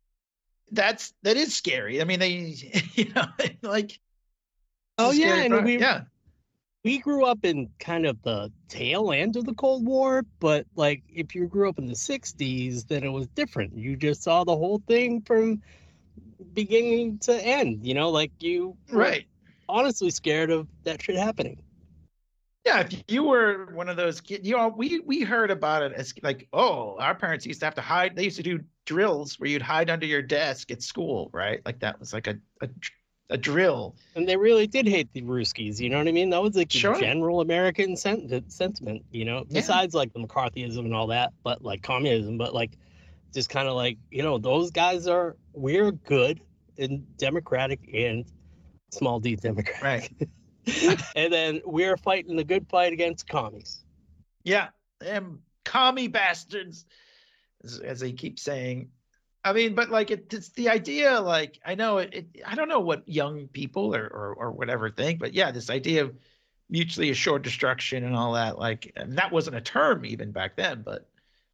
that's that is scary. I mean, they you know like
Oh
it's a
yeah,
scary
and
pro-
we
yeah
we grew up in kind of the tail end of the Cold War, but like if you grew up in the sixties, then it was different. You just saw the whole thing from beginning to end, you know, like you were
right.
honestly scared of that shit happening.
Yeah, if you were one of those kids, you know, we we heard about it as like, oh, our parents used to have to hide. They used to do drills where you'd hide under your desk at school, right? Like that was like a a, a drill.
And they really did hate the Ruskies, you know what I mean? That was like the
Sure.
general American sen- sentiment, you know,
Yeah.
besides like the McCarthyism and all that, but like communism, but like just kind of like, you know, those guys are, we're good and democratic and small d democratic.
Right.
And then we're fighting the good fight against commies.
Yeah, them commie bastards, as, as they keep saying. I mean, but like it, it's the idea. Like I know it, it. I don't know what young people or, or or whatever think, but yeah, this idea of mutually assured destruction and all that. Like, and that wasn't a term even back then, but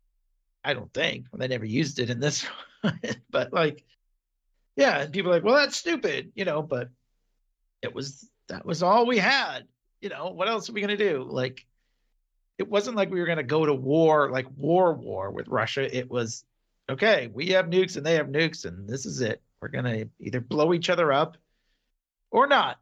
I don't think they never used it in this. But like, yeah, and people are like, well, that's stupid, you know. But it was that was all we had, you know. What else are we gonna do? Like. It wasn't like we were going to go to war, like war, war with Russia. It was, okay, we have nukes and they have nukes, and this is it. We're going to either blow each other up or not.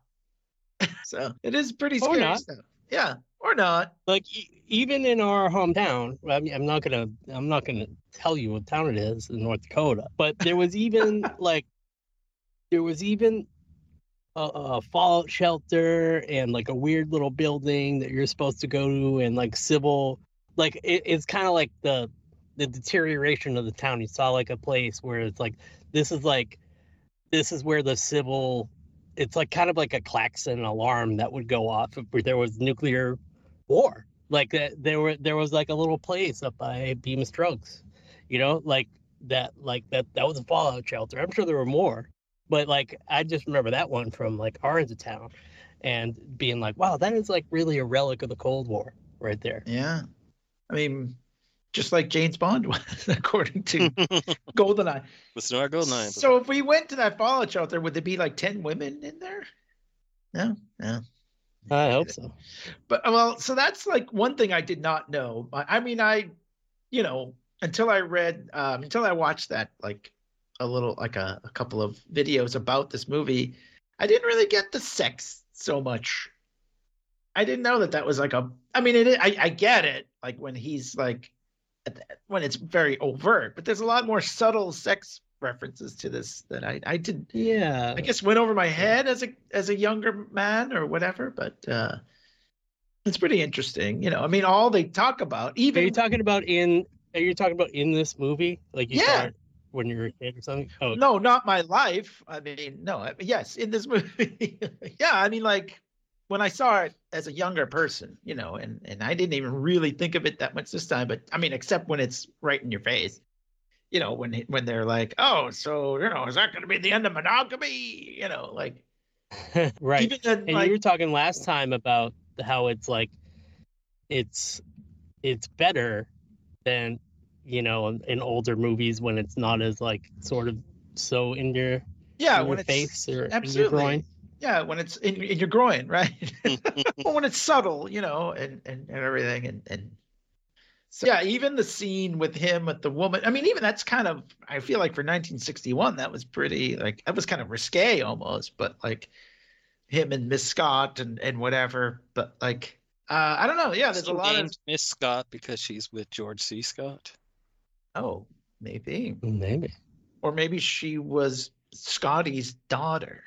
So it is pretty
Or
scary
not.
stuff. Yeah, or not.
Like e- even in our hometown, I mean, I'm not gonna, I'm not gonna tell you what town it is in North Dakota, but there was even like, there was even a, a fallout shelter and like a weird little building that you're supposed to go to, and like civil, like it, it's kind of like the the deterioration of the town. You saw like a place where it's like this is like this is where the civil, it's like kind of like a klaxon alarm that would go off if there was nuclear war. Like that, there were there was like a little place up by Bemis Drugs, you know, like that, like that that was a fallout shelter. I'm sure there were more, but like I just remember that one from like our end of town, and being like, wow, that is like really a relic of the Cold War right there.
Yeah, I mean, just like James Bond was, according to GoldenEye.
It's not GoldenEye.
So if we went to that fallout shelter, would there be like ten women in there? No, no.
I hope so.
But well, so that's like one thing I did not know. I, I mean, I, you know, until I read, um, until I watched that, like a little, like a, a couple of videos about this movie, I didn't really get the sex so much. I didn't know that that was like a, I mean, it, I, I get it. Like when he's like, when it's very overt, but there's a lot more subtle sex references to this that I, I did.
Yeah.
I guess went over my head as a, as a younger man or whatever, but, uh, it's pretty interesting. You know, I mean, all they talk about, even.
Are you talking about in, are you talking about in this movie? Like you
Yeah.
saw it when you were a kid or something? Oh,
No, not my life. I mean, no, I- yes, in this movie. Yeah, I mean, like when I saw it as a younger person, you know, and, and I didn't even really think of it that much this time, but I mean, except when it's right in your face, you know, when when they're like, oh, so, you know, is that going to be the end of monogamy? You know, like,
right.
even then,
And
like,
you were talking last time about how it's like, it's it's better than, you know, in, in older movies when it's not as like sort of so in your,
yeah,
in
when
your
it's
face or in your
absolutely.
groin.
Yeah, when it's in, in your groin, right? Well, when it's subtle, you know, and, and, and everything. And, and so, yeah, even the scene with him with the woman, I mean, even that's kind of, I feel like for nineteen sixty-one, that was pretty, like, that was kind of risque almost, but like him and Miss Scott and, and whatever. But like, uh, I don't know. Yeah, there's
She
a lot of,
named Miss Scott because she's with George C. Scott.
oh, maybe.
Maybe.
Or maybe she was Scotty's daughter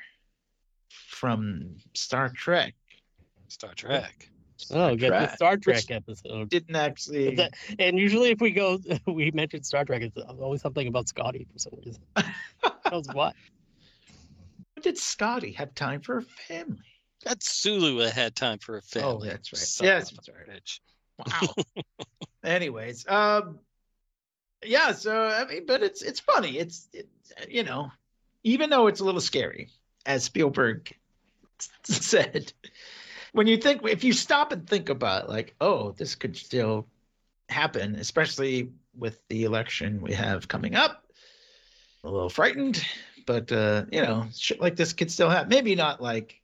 from Star Trek.
Star Trek.
Oh, get the
Trek,
Star Trek
which
episode.
Didn't actually.
That- and usually if we go, we mention Star Trek, it's always something about Scotty for some reason. Knows what?
When did Scotty have time for a family?
That's Sulu that had time for a
Oh,
family.
that's right.
Son
Yes,
of
that's
a
right.
bitch.
Wow. Anyways, um, yeah. So I mean, but it's it's funny. It's it, you know, even though it's a little scary, as Spielberg said, when you think, if you stop and think about like, oh, this could still happen, especially with the election we have coming up. A little frightened, but uh, you know, shit like this could still happen. Maybe not like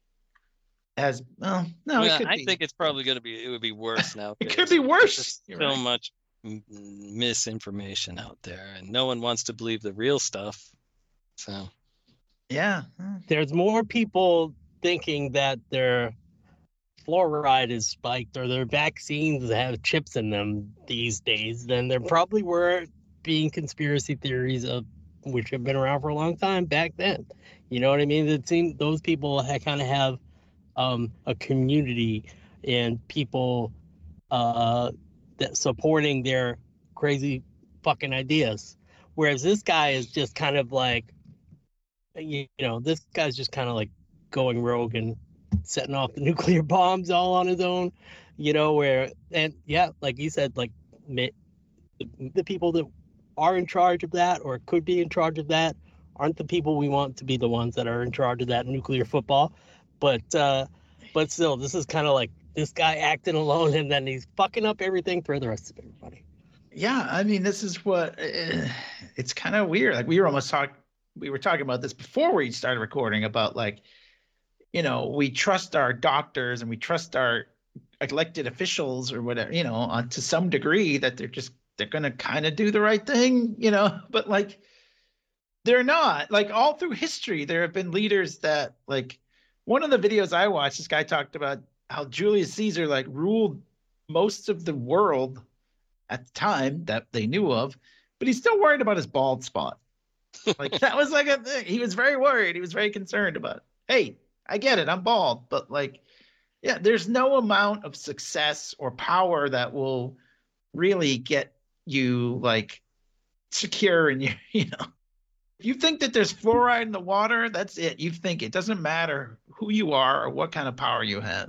as well. No,
Yeah,
it could
I
be.
think it's probably going to be. It would be worse now.
It could be worse.
There's
You're
so
right.
much m- misinformation out there, and no one wants to believe the real stuff. So
Yeah.
There's more people thinking that their fluoride is spiked or their vaccines have chips in them these days than there probably were being conspiracy theories of which have been around for a long time back then. You know what I mean? It seems those people kind of have um, a community and people uh, that supporting their crazy fucking ideas. Whereas this guy is just kind of like, you know, this guy's just kind of like going rogue and setting off the nuclear bombs all on his own, you know, where, and yeah, like you said, like the, the people that are in charge of that or could be in charge of that aren't the people we want to be the ones that are in charge of that nuclear football. But, uh, but still, this is kind of like this guy acting alone and then he's fucking up everything for the rest of everybody.
Yeah. I mean, this is what uh, it's kind of weird. Like we were almost talking, we were talking about this before we started recording about like, you know, we trust our doctors and we trust our elected officials or whatever, you know, on to some degree that they're just, they're going to kind of do the right thing, you know, but like, they're not. Like all through history, there have been leaders that like, one of the videos I watched, this guy talked about how Julius Caesar like ruled most of the world at the time that they knew of, but he's still worried about his bald spot. Like that was like a thing. He was very worried. He was very concerned about it. Hey, I get it. I'm bald, but like, yeah, there's no amount of success or power that will really get you like secure and you, you know, if you think that there's fluoride in the water, that's it. You think it doesn't matter who you are or what kind of power you have.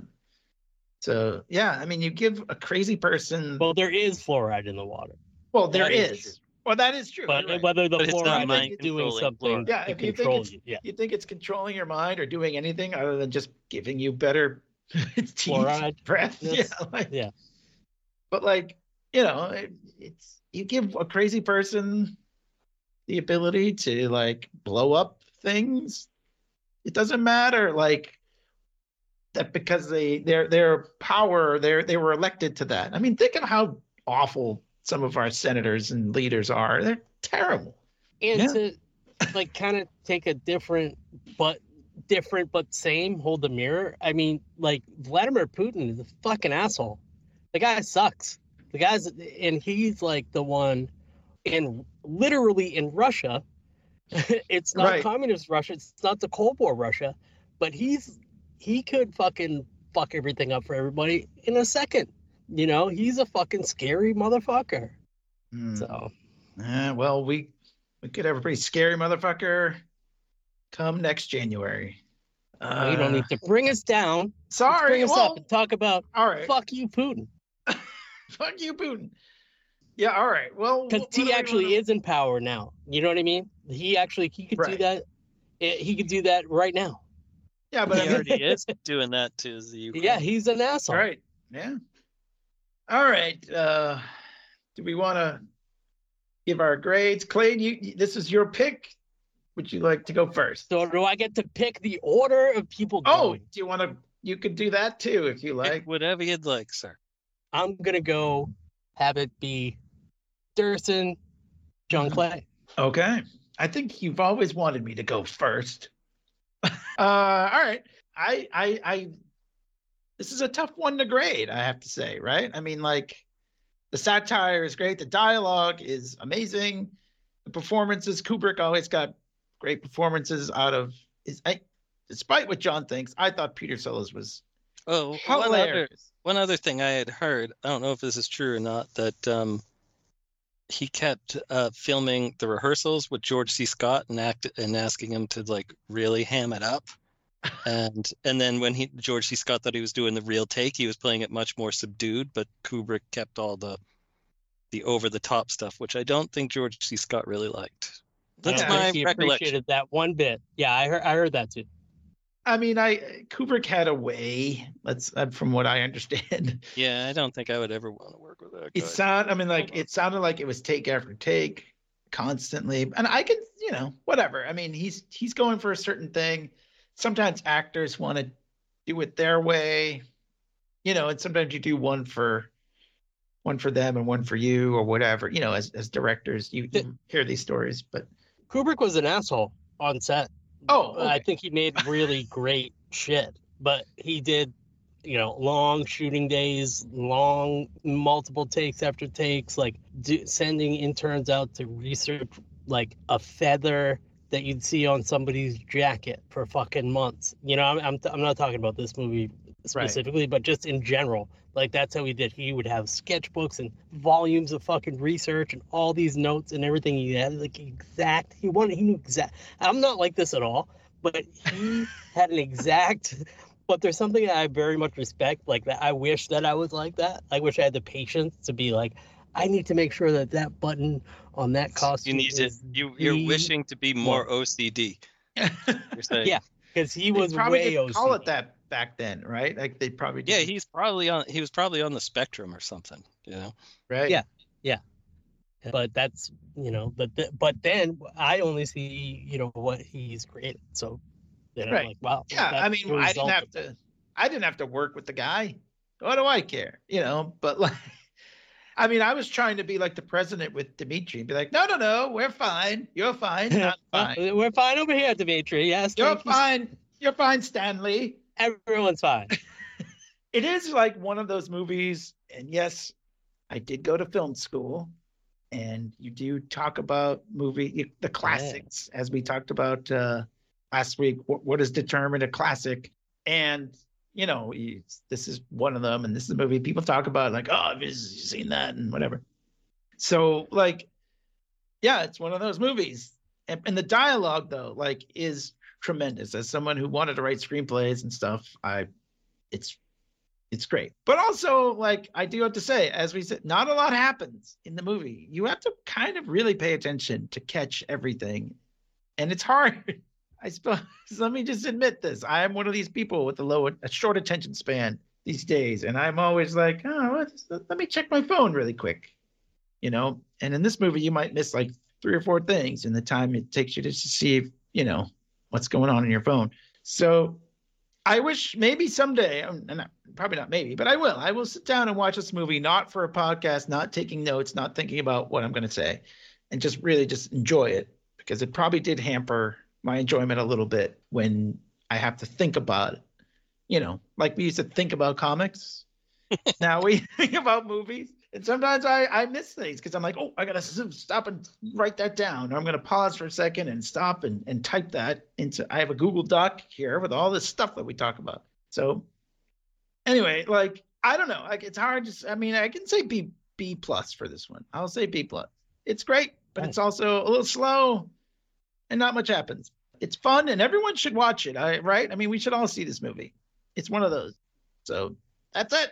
So yeah, I mean, you give a crazy person.
Well, there is fluoride in the water.
Well, there
That
is.
is true.
Well, that is true.
But
Right.
whether the
But it's not
fluoride
mind
is doing
controlling
something
fluoride.
Yeah,
to
if you think
control
it's
you, yeah.
you think it's controlling your mind or doing anything other than just giving you better teeth,
Fluoride?
breath. Yeah,
Yes.
like,
Yeah.
but like, you know, it, it's you give a crazy person the ability to like blow up things. It doesn't matter like that because they their their power they they were elected to that. I mean, think of how awful some of our senators and leaders are. They're terrible.
And
Yeah.
to like kind of take a different but different but same hold the mirror. I mean, like Vladimir Putin is a fucking asshole. The guy sucks. The guy's and he's like the one in literally in Russia. It's not
Right.
communist Russia. It's not the Cold War Russia, but he's he could fucking fuck everything up for everybody in a second. You know, he's a fucking scary motherfucker.
Hmm.
So
Uh, well, we we could have a pretty scary motherfucker come next January. Uh,
you don't need to bring us down. Let's
Sorry.
bring us
well,
up and talk about
all right.
fuck you, Putin.
Fuck you, Putin. Yeah. All right. Well,
Because
what
he
do we
actually
wanna-
is in power now. You know what I mean? He actually he could do
Right.
that. eh, He could do that right now.
Yeah, but I
He
mean,
already is doing that to the Ukraine.
Yeah, he's an asshole.
all right. Yeah. All right. Uh, do we want to give our grades? Clay, you this is your pick. Would you like to go first?
So do I get to pick the order of people
Oh,
going?
do you want to? You could do that too if you
Pick
like.
whatever you'd like, sir.
I'm gonna go have it be Durson, John
Mhm.
Clay.
Okay. I think you've always wanted me to go first. uh, all right. I, I, I, this is a tough one to grade, I have to say, right? I mean, like, the satire is great. The dialogue is amazing. The performances, Kubrick always got great performances out of his, I, despite what John thinks, I thought Peter Sellers was
Oh, one other,
hilarious.
one other thing I had heard, I don't know if this is true or not, that um, he kept uh, filming the rehearsals with George C. Scott and act and asking him to like really ham it up. And and then when he George C. Scott thought he was doing the real take, he was playing it much more subdued, but Kubrick kept all the the over the top stuff, which I don't think George C. Scott really liked. That's
I don't
my
think he
recollection.
appreciated that one bit. Yeah, I heard I heard that too.
I mean, I Kubrick had a way. Let's, uh, from what I understand,
Yeah, I don't think I would ever want to work with that
it
guy.
sound. I mean, like it sounded like it was take after take, constantly. And I can, you know, whatever. I mean, he's he's going for a certain thing. Sometimes actors want to do it their way, you know, and sometimes you do one for one for them and one for you or whatever. You know, as as directors, you, you hear these stories, but
Kubrick was an asshole on set.
oh,
I
okay.
think he made really great shit, but he did, you know, long shooting days, long multiple takes after takes, like do, sending interns out to research like a feather that you'd see on somebody's jacket for fucking months. You know, I'm I'm, I'm not talking about this movie specifically, but just in general. Like that's how he did. He would have sketchbooks and volumes of fucking research and all these notes and everything. He had like exact. He wanted. He knew exact. I'm not like this at all, but he had an exact. But there's something that I very much respect. Like that, I wish that I was like that. I wish I had the patience to be like, I need to make sure that that button on that
You
costume
need to.
is
You you're
the-
wishing to be more O C D. You're saying.
Yeah, because he
They
was
probably
way
didn't call
O C D.
it that back then, right? Like they probably
Yeah,
didn't,
he's probably on. He was probably on the spectrum or something. You know.
right.
Yeah. But that's you know, but th- but then I only see you know what he's created. So then
Right.
I'm like, wow.
Yeah,
that's
I mean,
the
I didn't
result
have
of-
to. I didn't have to work with the guy. What do I care? You know, but like, I mean, I was trying to be like the president with Dimitri and be like, no, no, no, we're fine. You're fine. I'm fine.
We're fine over here, Dimitri. Yes,
You're
thank you.
fine. You're fine, Stanley.
Everyone's fine.
It is like one of those movies. And yes, I did go to film school. And you do talk about movie, the classics, as we talked about uh, last week, what, what is determined a classic? And, you know, it's, this is one of them. And this is a movie people talk about like, oh, have you seen that? And whatever. So like, yeah, it's one of those movies. And, and the dialogue though, like is tremendous. As someone who wanted to write screenplays and stuff, I, it's, it's great. But also like, I do have to say, as we said, not a lot happens in the movie. You have to kind of really pay attention to catch everything. And it's hard. I suppose, let me just admit this. I am one of these people with a low, a short attention span these days. And I'm always like, oh, let me check my phone really quick, you know? And in this movie, you might miss like three or four things in the time it takes you to see, if, you know, what's going on in your phone. So I wish maybe someday, and probably not maybe, but I will, I will sit down and watch this movie, not for a podcast, not taking notes, not thinking about what I'm going to say, and just really just enjoy it, because it probably did hamper my enjoyment a little bit when I have to think about it. You know, like we used to think about comics. Now we think about movies. And sometimes I, I miss things because I'm like, oh, I got to stop and write that down. Or I'm going to pause for a second and stop and, and type that into, I have a Google Doc here with all this stuff that we talk about. So anyway, like, I don't know. Like, it's hard to, I mean, I can say B, B plus for this one. I'll say B plus. It's great, but it's also a little slow and not much happens. It's fun and everyone should watch it. I, right. I mean, we should all see this movie. It's one of those. So that's it.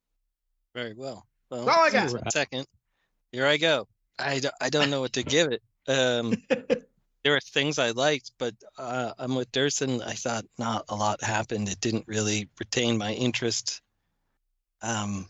Very well. Well,
That's all I got.
a second. Here I go. I, d- I don't know what to give it. Um, there are things I liked, but uh, I'm with Durson. I thought not a lot happened. It didn't really retain my interest. Um,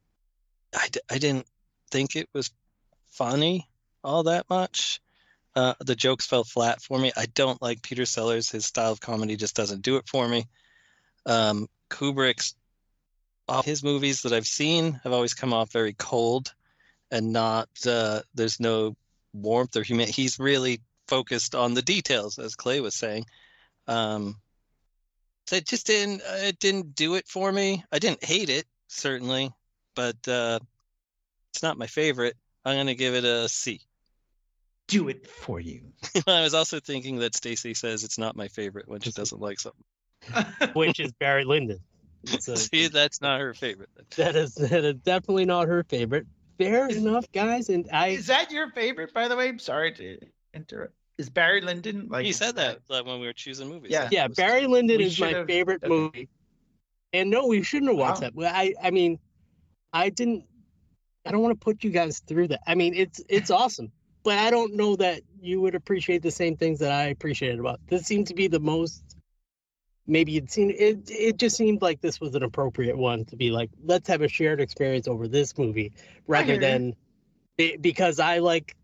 I, d- I didn't think it was funny all that much. Uh, the jokes fell flat for me. I don't like Peter Sellers. His style of comedy just doesn't do it for me. Um, Kubrick's all his movies that I've seen have always come off very cold and not, uh, there's no warmth or humanity. He's really focused on the details, as Clay was saying. Um, so it just didn't, uh, it didn't do it for me. I didn't hate it, certainly, but uh, it's not my favorite. I'm going to give it a C.
Do it for you.
I was also thinking that Stacy says it's not my favorite when she doesn't like something.
Which is Barry Lyndon. It's a,
See, that's not her favorite.
that is that is definitely not her favorite. Fair enough, guys. And I
Is that your favorite, by the way? I'm sorry to interrupt. Is Barry Lyndon like?
He said that like, when we were choosing movies.
Yeah.
yeah, Barry Lyndon
We
is my
should've-
favorite
okay.
movie. And no, we shouldn't have watched
Wow.
that. Well, I I mean, I didn't. I don't want to put you guys through that. I mean, it's it's awesome, but I don't know that you would appreciate the same things that I appreciated about it. This seemed to be the most. Maybe it seemed it. It just seemed like this was an appropriate one to be like, let's have a shared experience over this movie rather
hear
than it, because I like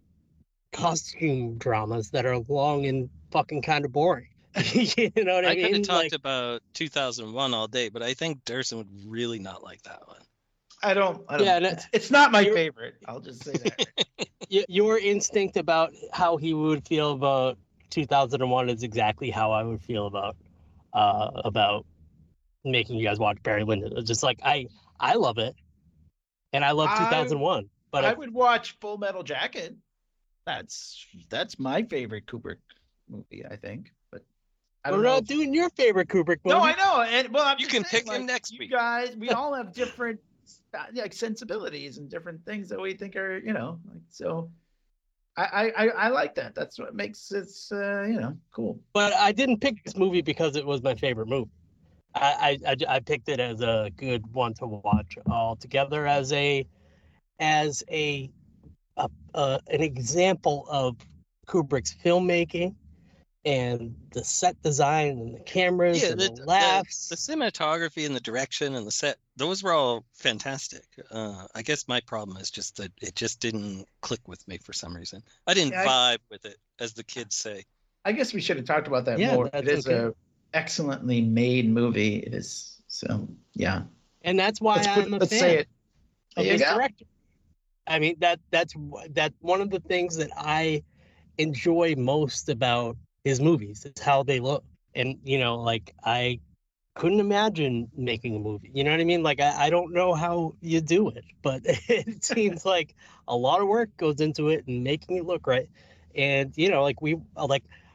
costume dramas that are long and fucking kind of boring. You know what I,
I could
mean?
have talked
Like,
about two thousand one all day, but I think Durson would really not like that one.
I don't. I don't
Yeah, no-
it's, it's not my
You're-
favorite. I'll just say that.
y- your instinct about how he would feel about two thousand one is exactly how I would feel about uh about making you guys watch Barry Lyndon. It's just like I I love it, and I love
I-
two thousand one. But
I
I,
would watch Full Metal Jacket. That's that's my favorite Kubrick movie, I think. But I
we're
don't know.
not doing your favorite Kubrick movie.
No, I know, and well, I'm
You
just
can
saying,
pick him
like,
next
you
week.
guys, we all have different uh, like sensibilities and different things that we think are, you know, like so. I I I, I like that. That's what makes it, uh, you know, cool.
But I didn't pick this movie because it was my favorite movie. I, I, I, I picked it as a good one to watch altogether, as a as a, a uh, an example of Kubrick's filmmaking and the set design and the cameras
Yeah,
and
the,
the,
the,
laughs.
the cinematography and the direction and the set, those were all fantastic. Uh, I guess my problem is just that it just didn't click with me for some reason. I didn't
Yeah, I-
vibe with it, as the kids say.
I guess we should have talked about that
Yeah,
more. It
that's
is
okay.
a excellently made movie. It is so yeah.
And that's why
Let's, put,
I'm a
let's
fan
say it.
of
There you
this
go.
director. I mean that that's that one of the things that I enjoy most about his movies is how they look. And you know, like I couldn't imagine making a movie. You know what I mean? Like I, I don't know how you do it, but it seems like a lot of work goes into it and making it look right. And you know, like we like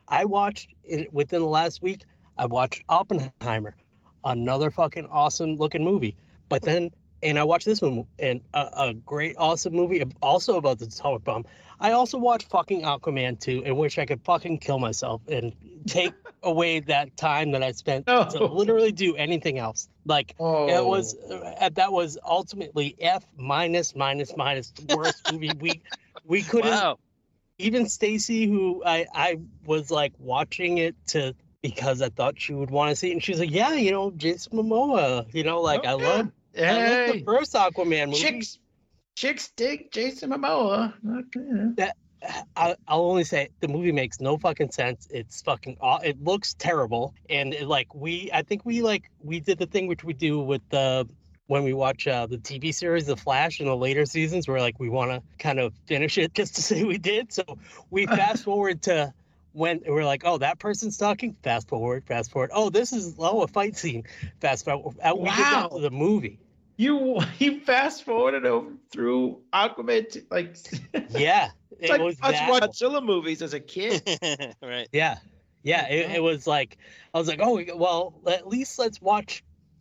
I watched it within the last week. I watched Oppenheimer, another fucking awesome looking movie. But then, and I watched this one, and a, a great, awesome movie, also about the atomic bomb. I also watched fucking Aquaman two, in which I could fucking kill myself and take away that time that I spent
Oh.
to literally do anything else. Like,
Oh.
it was, uh, that was ultimately F minus, minus, minus, worst movie. We, we couldn't,
Wow.
even Stacy, who I, I was like watching it to, because I thought she would want to see it. And she's like, yeah, you know, Jason Momoa, you know, like I
Okay.
love, I love
Hey,
the first Aquaman movie.
chicks, chicks dig Jason Momoa. Okay.
I, I'll only say the movie makes no fucking sense. It's fucking aw- it looks terrible, and it, like we, I think we like we did the thing which we do with the when we watch uh, the T V series The Flash in the later seasons, where like we want to kind of finish it just to say we did. So we fast forward to when we're like, oh, that person's talking. Fast forward, fast forward. Oh, this is oh a fight scene. Fast forward. Uh, We did that
Wow.
to the movie.
You you fast forwarded over through Aquaman, to, like
Yeah,
it's
it
like
was
us
that.
watching Godzilla movies as a kid.
Right.
Yeah, yeah. It, it was like I was like, oh, well, at least let's watch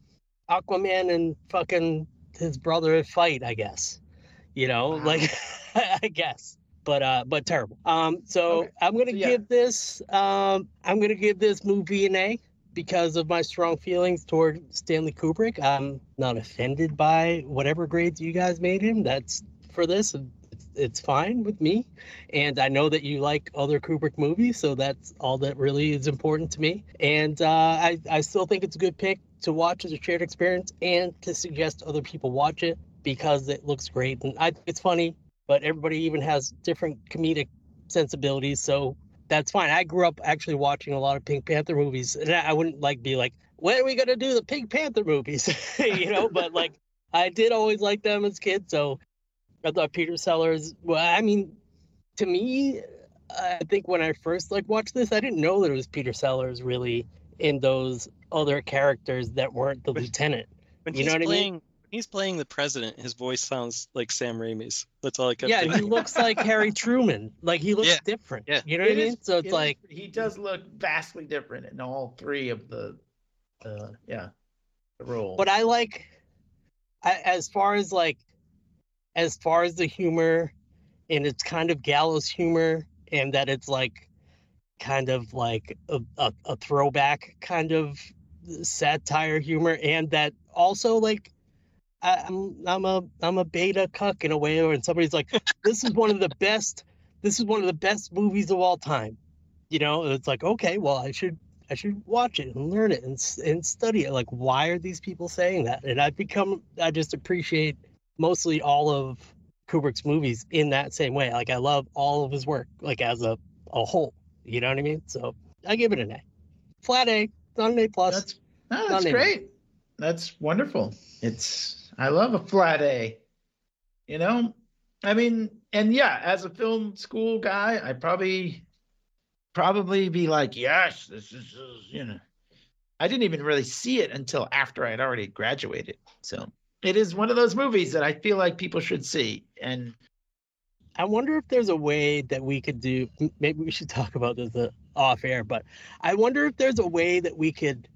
Aquaman and fucking his brother fight, I guess. You know,
Wow.
like I guess, but uh, but terrible. Um, so
Okay.
I'm gonna
So, yeah.
give this um, I'm gonna give this movie an A because of my strong feelings toward Stanley Kubrick. I'm not offended by whatever grades you guys made him. That's for this. It's, it's fine with me. And I know that you like other Kubrick movies, so that's all that really is important to me. And uh, I, I still think it's a good pick to watch as a shared experience and to suggest other people watch it because it looks great. And I, it's funny, but everybody even has different comedic sensibilities, so that's fine. I grew up actually watching a lot of Pink Panther movies, and I I wouldn't like be like, when are we gonna do the Pink Panther movies? You know, but like I did always like them as kids, so I thought Peter Sellers. Well, I mean, to me, I think when I first like watched this, I didn't know that it was Peter Sellers really in those other characters that weren't the lieutenant.
When
You
he's
know what I mean?
playing, when he's playing the president, his voice sounds like Sam Raimi's. That's all I kept
Yeah, he
thinking.
looks like Harry Truman. Like he looks
Yeah,
different.
yeah.
You know what I
It
mean?
is-
So
it
it's
is-
like,
he does look vastly different in all three of the, uh, yeah, the roles.
but I like, I, as far as like, as far as the humor, and it's kind of gallows humor, and that it's like, kind of like a, a, a throwback kind of satire humor, and that also like, I, I'm I'm a I'm a beta cuck in a way, where somebody's like, this is one of the best, this is one of the best movies of all time, you know. And it's like, okay, well, I should I should watch it and learn it and s- and study it. Like, why are these people saying that? And I've become I just appreciate mostly all of Kubrick's movies in that same way. Like, I love all of his work, like as a a whole. You know what I mean? So I give it an A, flat A, not an A plus.
That's no,
Not
that's
anymore.
great. That's wonderful. It's I love a flat A. You know, I mean, and yeah, as a film school guy, I probably probably be like, yes, this is uh, you know. I didn't even really see it until after I'd already graduated. So it is one of those movies that I feel like people should see. And
I wonder if there's a way that we could do. m- Maybe we should talk about this uh, off air, but I wonder if there's a way that we could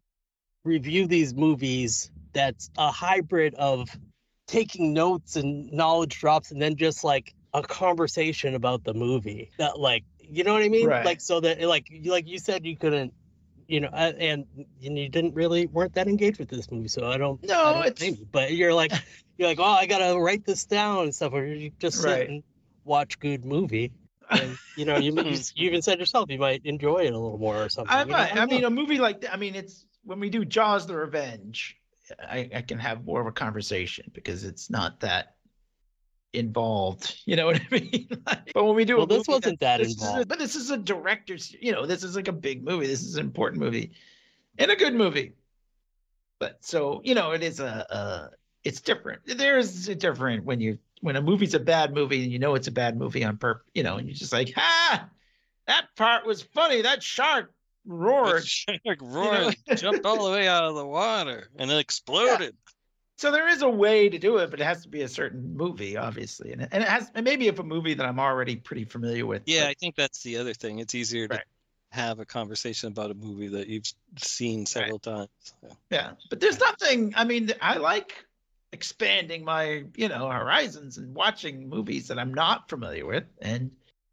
review these movies that's a hybrid of taking notes and knowledge drops and then just like a conversation about the movie. That, like, you know what I mean?
Right.
Like, so that like you- like you said, you couldn't, you know, uh, and and you didn't really weren't that engaged with this movie, so I don't.
No,
I don't
it's-
blame you, but you're like you're like, oh, I gotta write this down and stuff, or you just sit
Right.
and watch good movie. And you know, you, you you even said yourself you might enjoy it a little more or something.
I
you know?
might.
don't
I mean,
know.
a movie like that. I mean, it's when we do Jaws: The Revenge, I, I can have more of a conversation because it's not that involved. You know what I mean? Like, but when we do,
Well,
a
this
movie
wasn't that
this is a-
involved.
but this is a director's. You know, this is like a big movie. This is an important movie, and a good movie. But so you know, it is a. a it's different. There is a different when you when a movie's a bad movie and you know it's a bad movie on purpose. You know, and you're just like, ha, that part was funny. That shark roared.
The shark roared, jumped all the way out of the water, and then exploded.
So there is a way to do it, but it has to be a certain movie, obviously, and it, and it has and maybe if a movie that I'm already pretty familiar with.
Yeah,
but-
I think that's the other thing. It's easier to
Right.
have a conversation about a movie that you've seen several times. Yeah.
Yeah, but there's nothing. I mean, I like expanding my, you know, horizons and watching movies that I'm not familiar with. And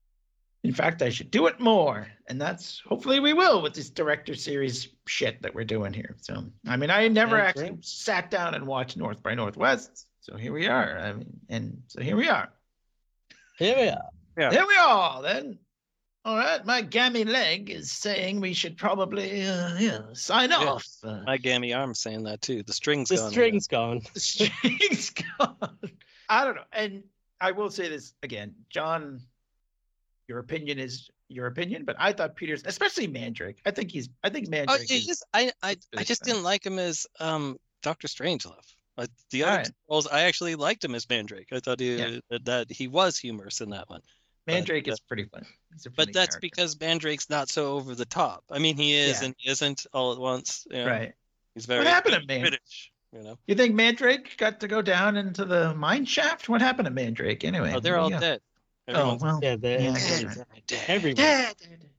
in fact, I should do it more. And that's hopefully we will with this director series shit that we're doing here. So, I mean, I never
That's
actually
great.
sat down and watched North by Northwest. So here we are. I mean, and so here we are.
Here we are.
Yeah.
Here we are then. All right, my gammy leg is saying we should probably uh, yeah, sign
Yeah.
off. Uh,
My gammy arm's saying that too. The string's
The
gone.
string's gone.
the string's gone. I don't know. And I will say this again, John, your opinion is your opinion, but I thought Peter's, especially Mandrake. I think he's, I think
Oh,
Mandrake
it
is,
just, I, I, I
good
just
fan.
didn't like him as um Doctor Strangelove. Like the
All
other
right.
two roles, I actually liked him as Mandrake. I thought he
Yeah.
that, that he was humorous in that one.
Mandrake
but,
is pretty fun. He's a
But
funny
that's
character.
because Mandrake's not so over the top. I mean, he is
Yeah.
and he isn't all at once. You know?
Right.
He's very
happened to Man-
British. You know.
You think Mandrake got to go down into the mine shaft? What happened to Mandrake anyway?
Oh, they're all
Yeah.
dead.
Oh,
Everyone's
well.
Yeah, the,
Yeah.
dead. Dead.
everyone.
Dead.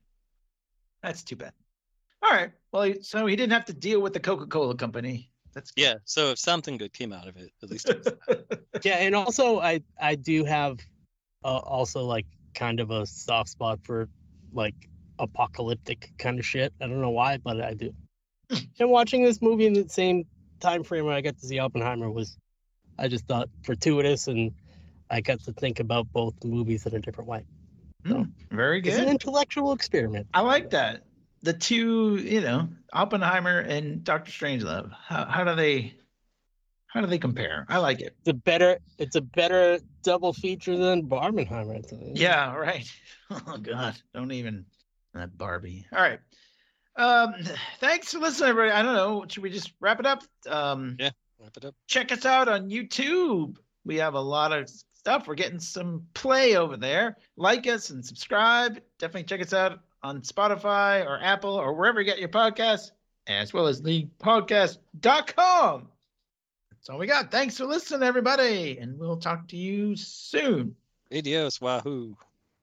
That's too bad. All right. Well, he- so he didn't have to deal with the Coca-Cola company. That's good.
Yeah. So if something good came out of it, at least it was that.
Yeah, and also I I do have uh, also like kind of a soft spot for like apocalyptic kind of shit. I don't know why, but I do. And watching this movie in the same time frame where I got to see Oppenheimer was, I just thought fortuitous, and I got to think about both movies in a different way.
Hmm, very
It's an
good.
intellectual experiment.
I like that. The two, you know, Oppenheimer and Doctor Strangelove. How how do they how do they compare? I like it.
It's a better it's a better double feature than Barbenheimer. I think.
Yeah, right. Oh God, don't even that Barbie. All right. Um, thanks for listening, everybody. I don't know. Should we just wrap it up? Um,
Yeah. Wrap it up.
check us out on YouTube. We have a lot of stuff. We're getting some play over there. Like us and subscribe. Definitely check us out on Spotify or Apple or wherever you get your podcasts, as well as league podcast dot com. That's all we got. Thanks for listening, everybody, and we'll talk to you soon.
Adios, wahoo.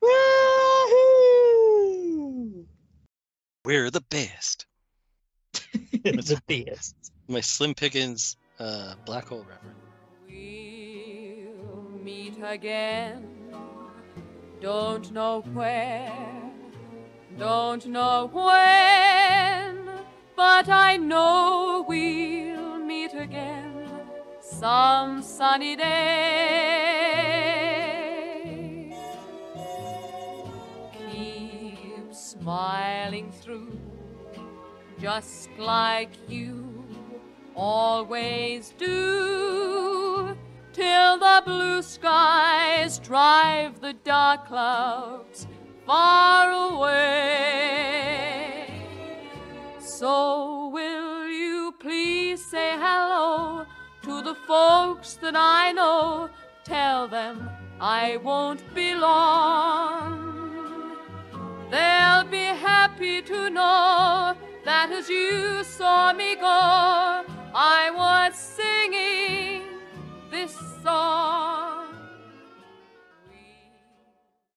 Woohoo!
We're the best.
It's the best.
My Slim Pickens uh, Black Hole reference.
We'll meet again. Don't know where, don't know when, but I know we'll meet again some sunny day. Keep smiling through, just like you always do, till the blue skies drive the dark clouds far away. So will you please say hello to the folks that I know? Tell them I won't be long. They'll be happy to know that as you saw me go, I was singing this song.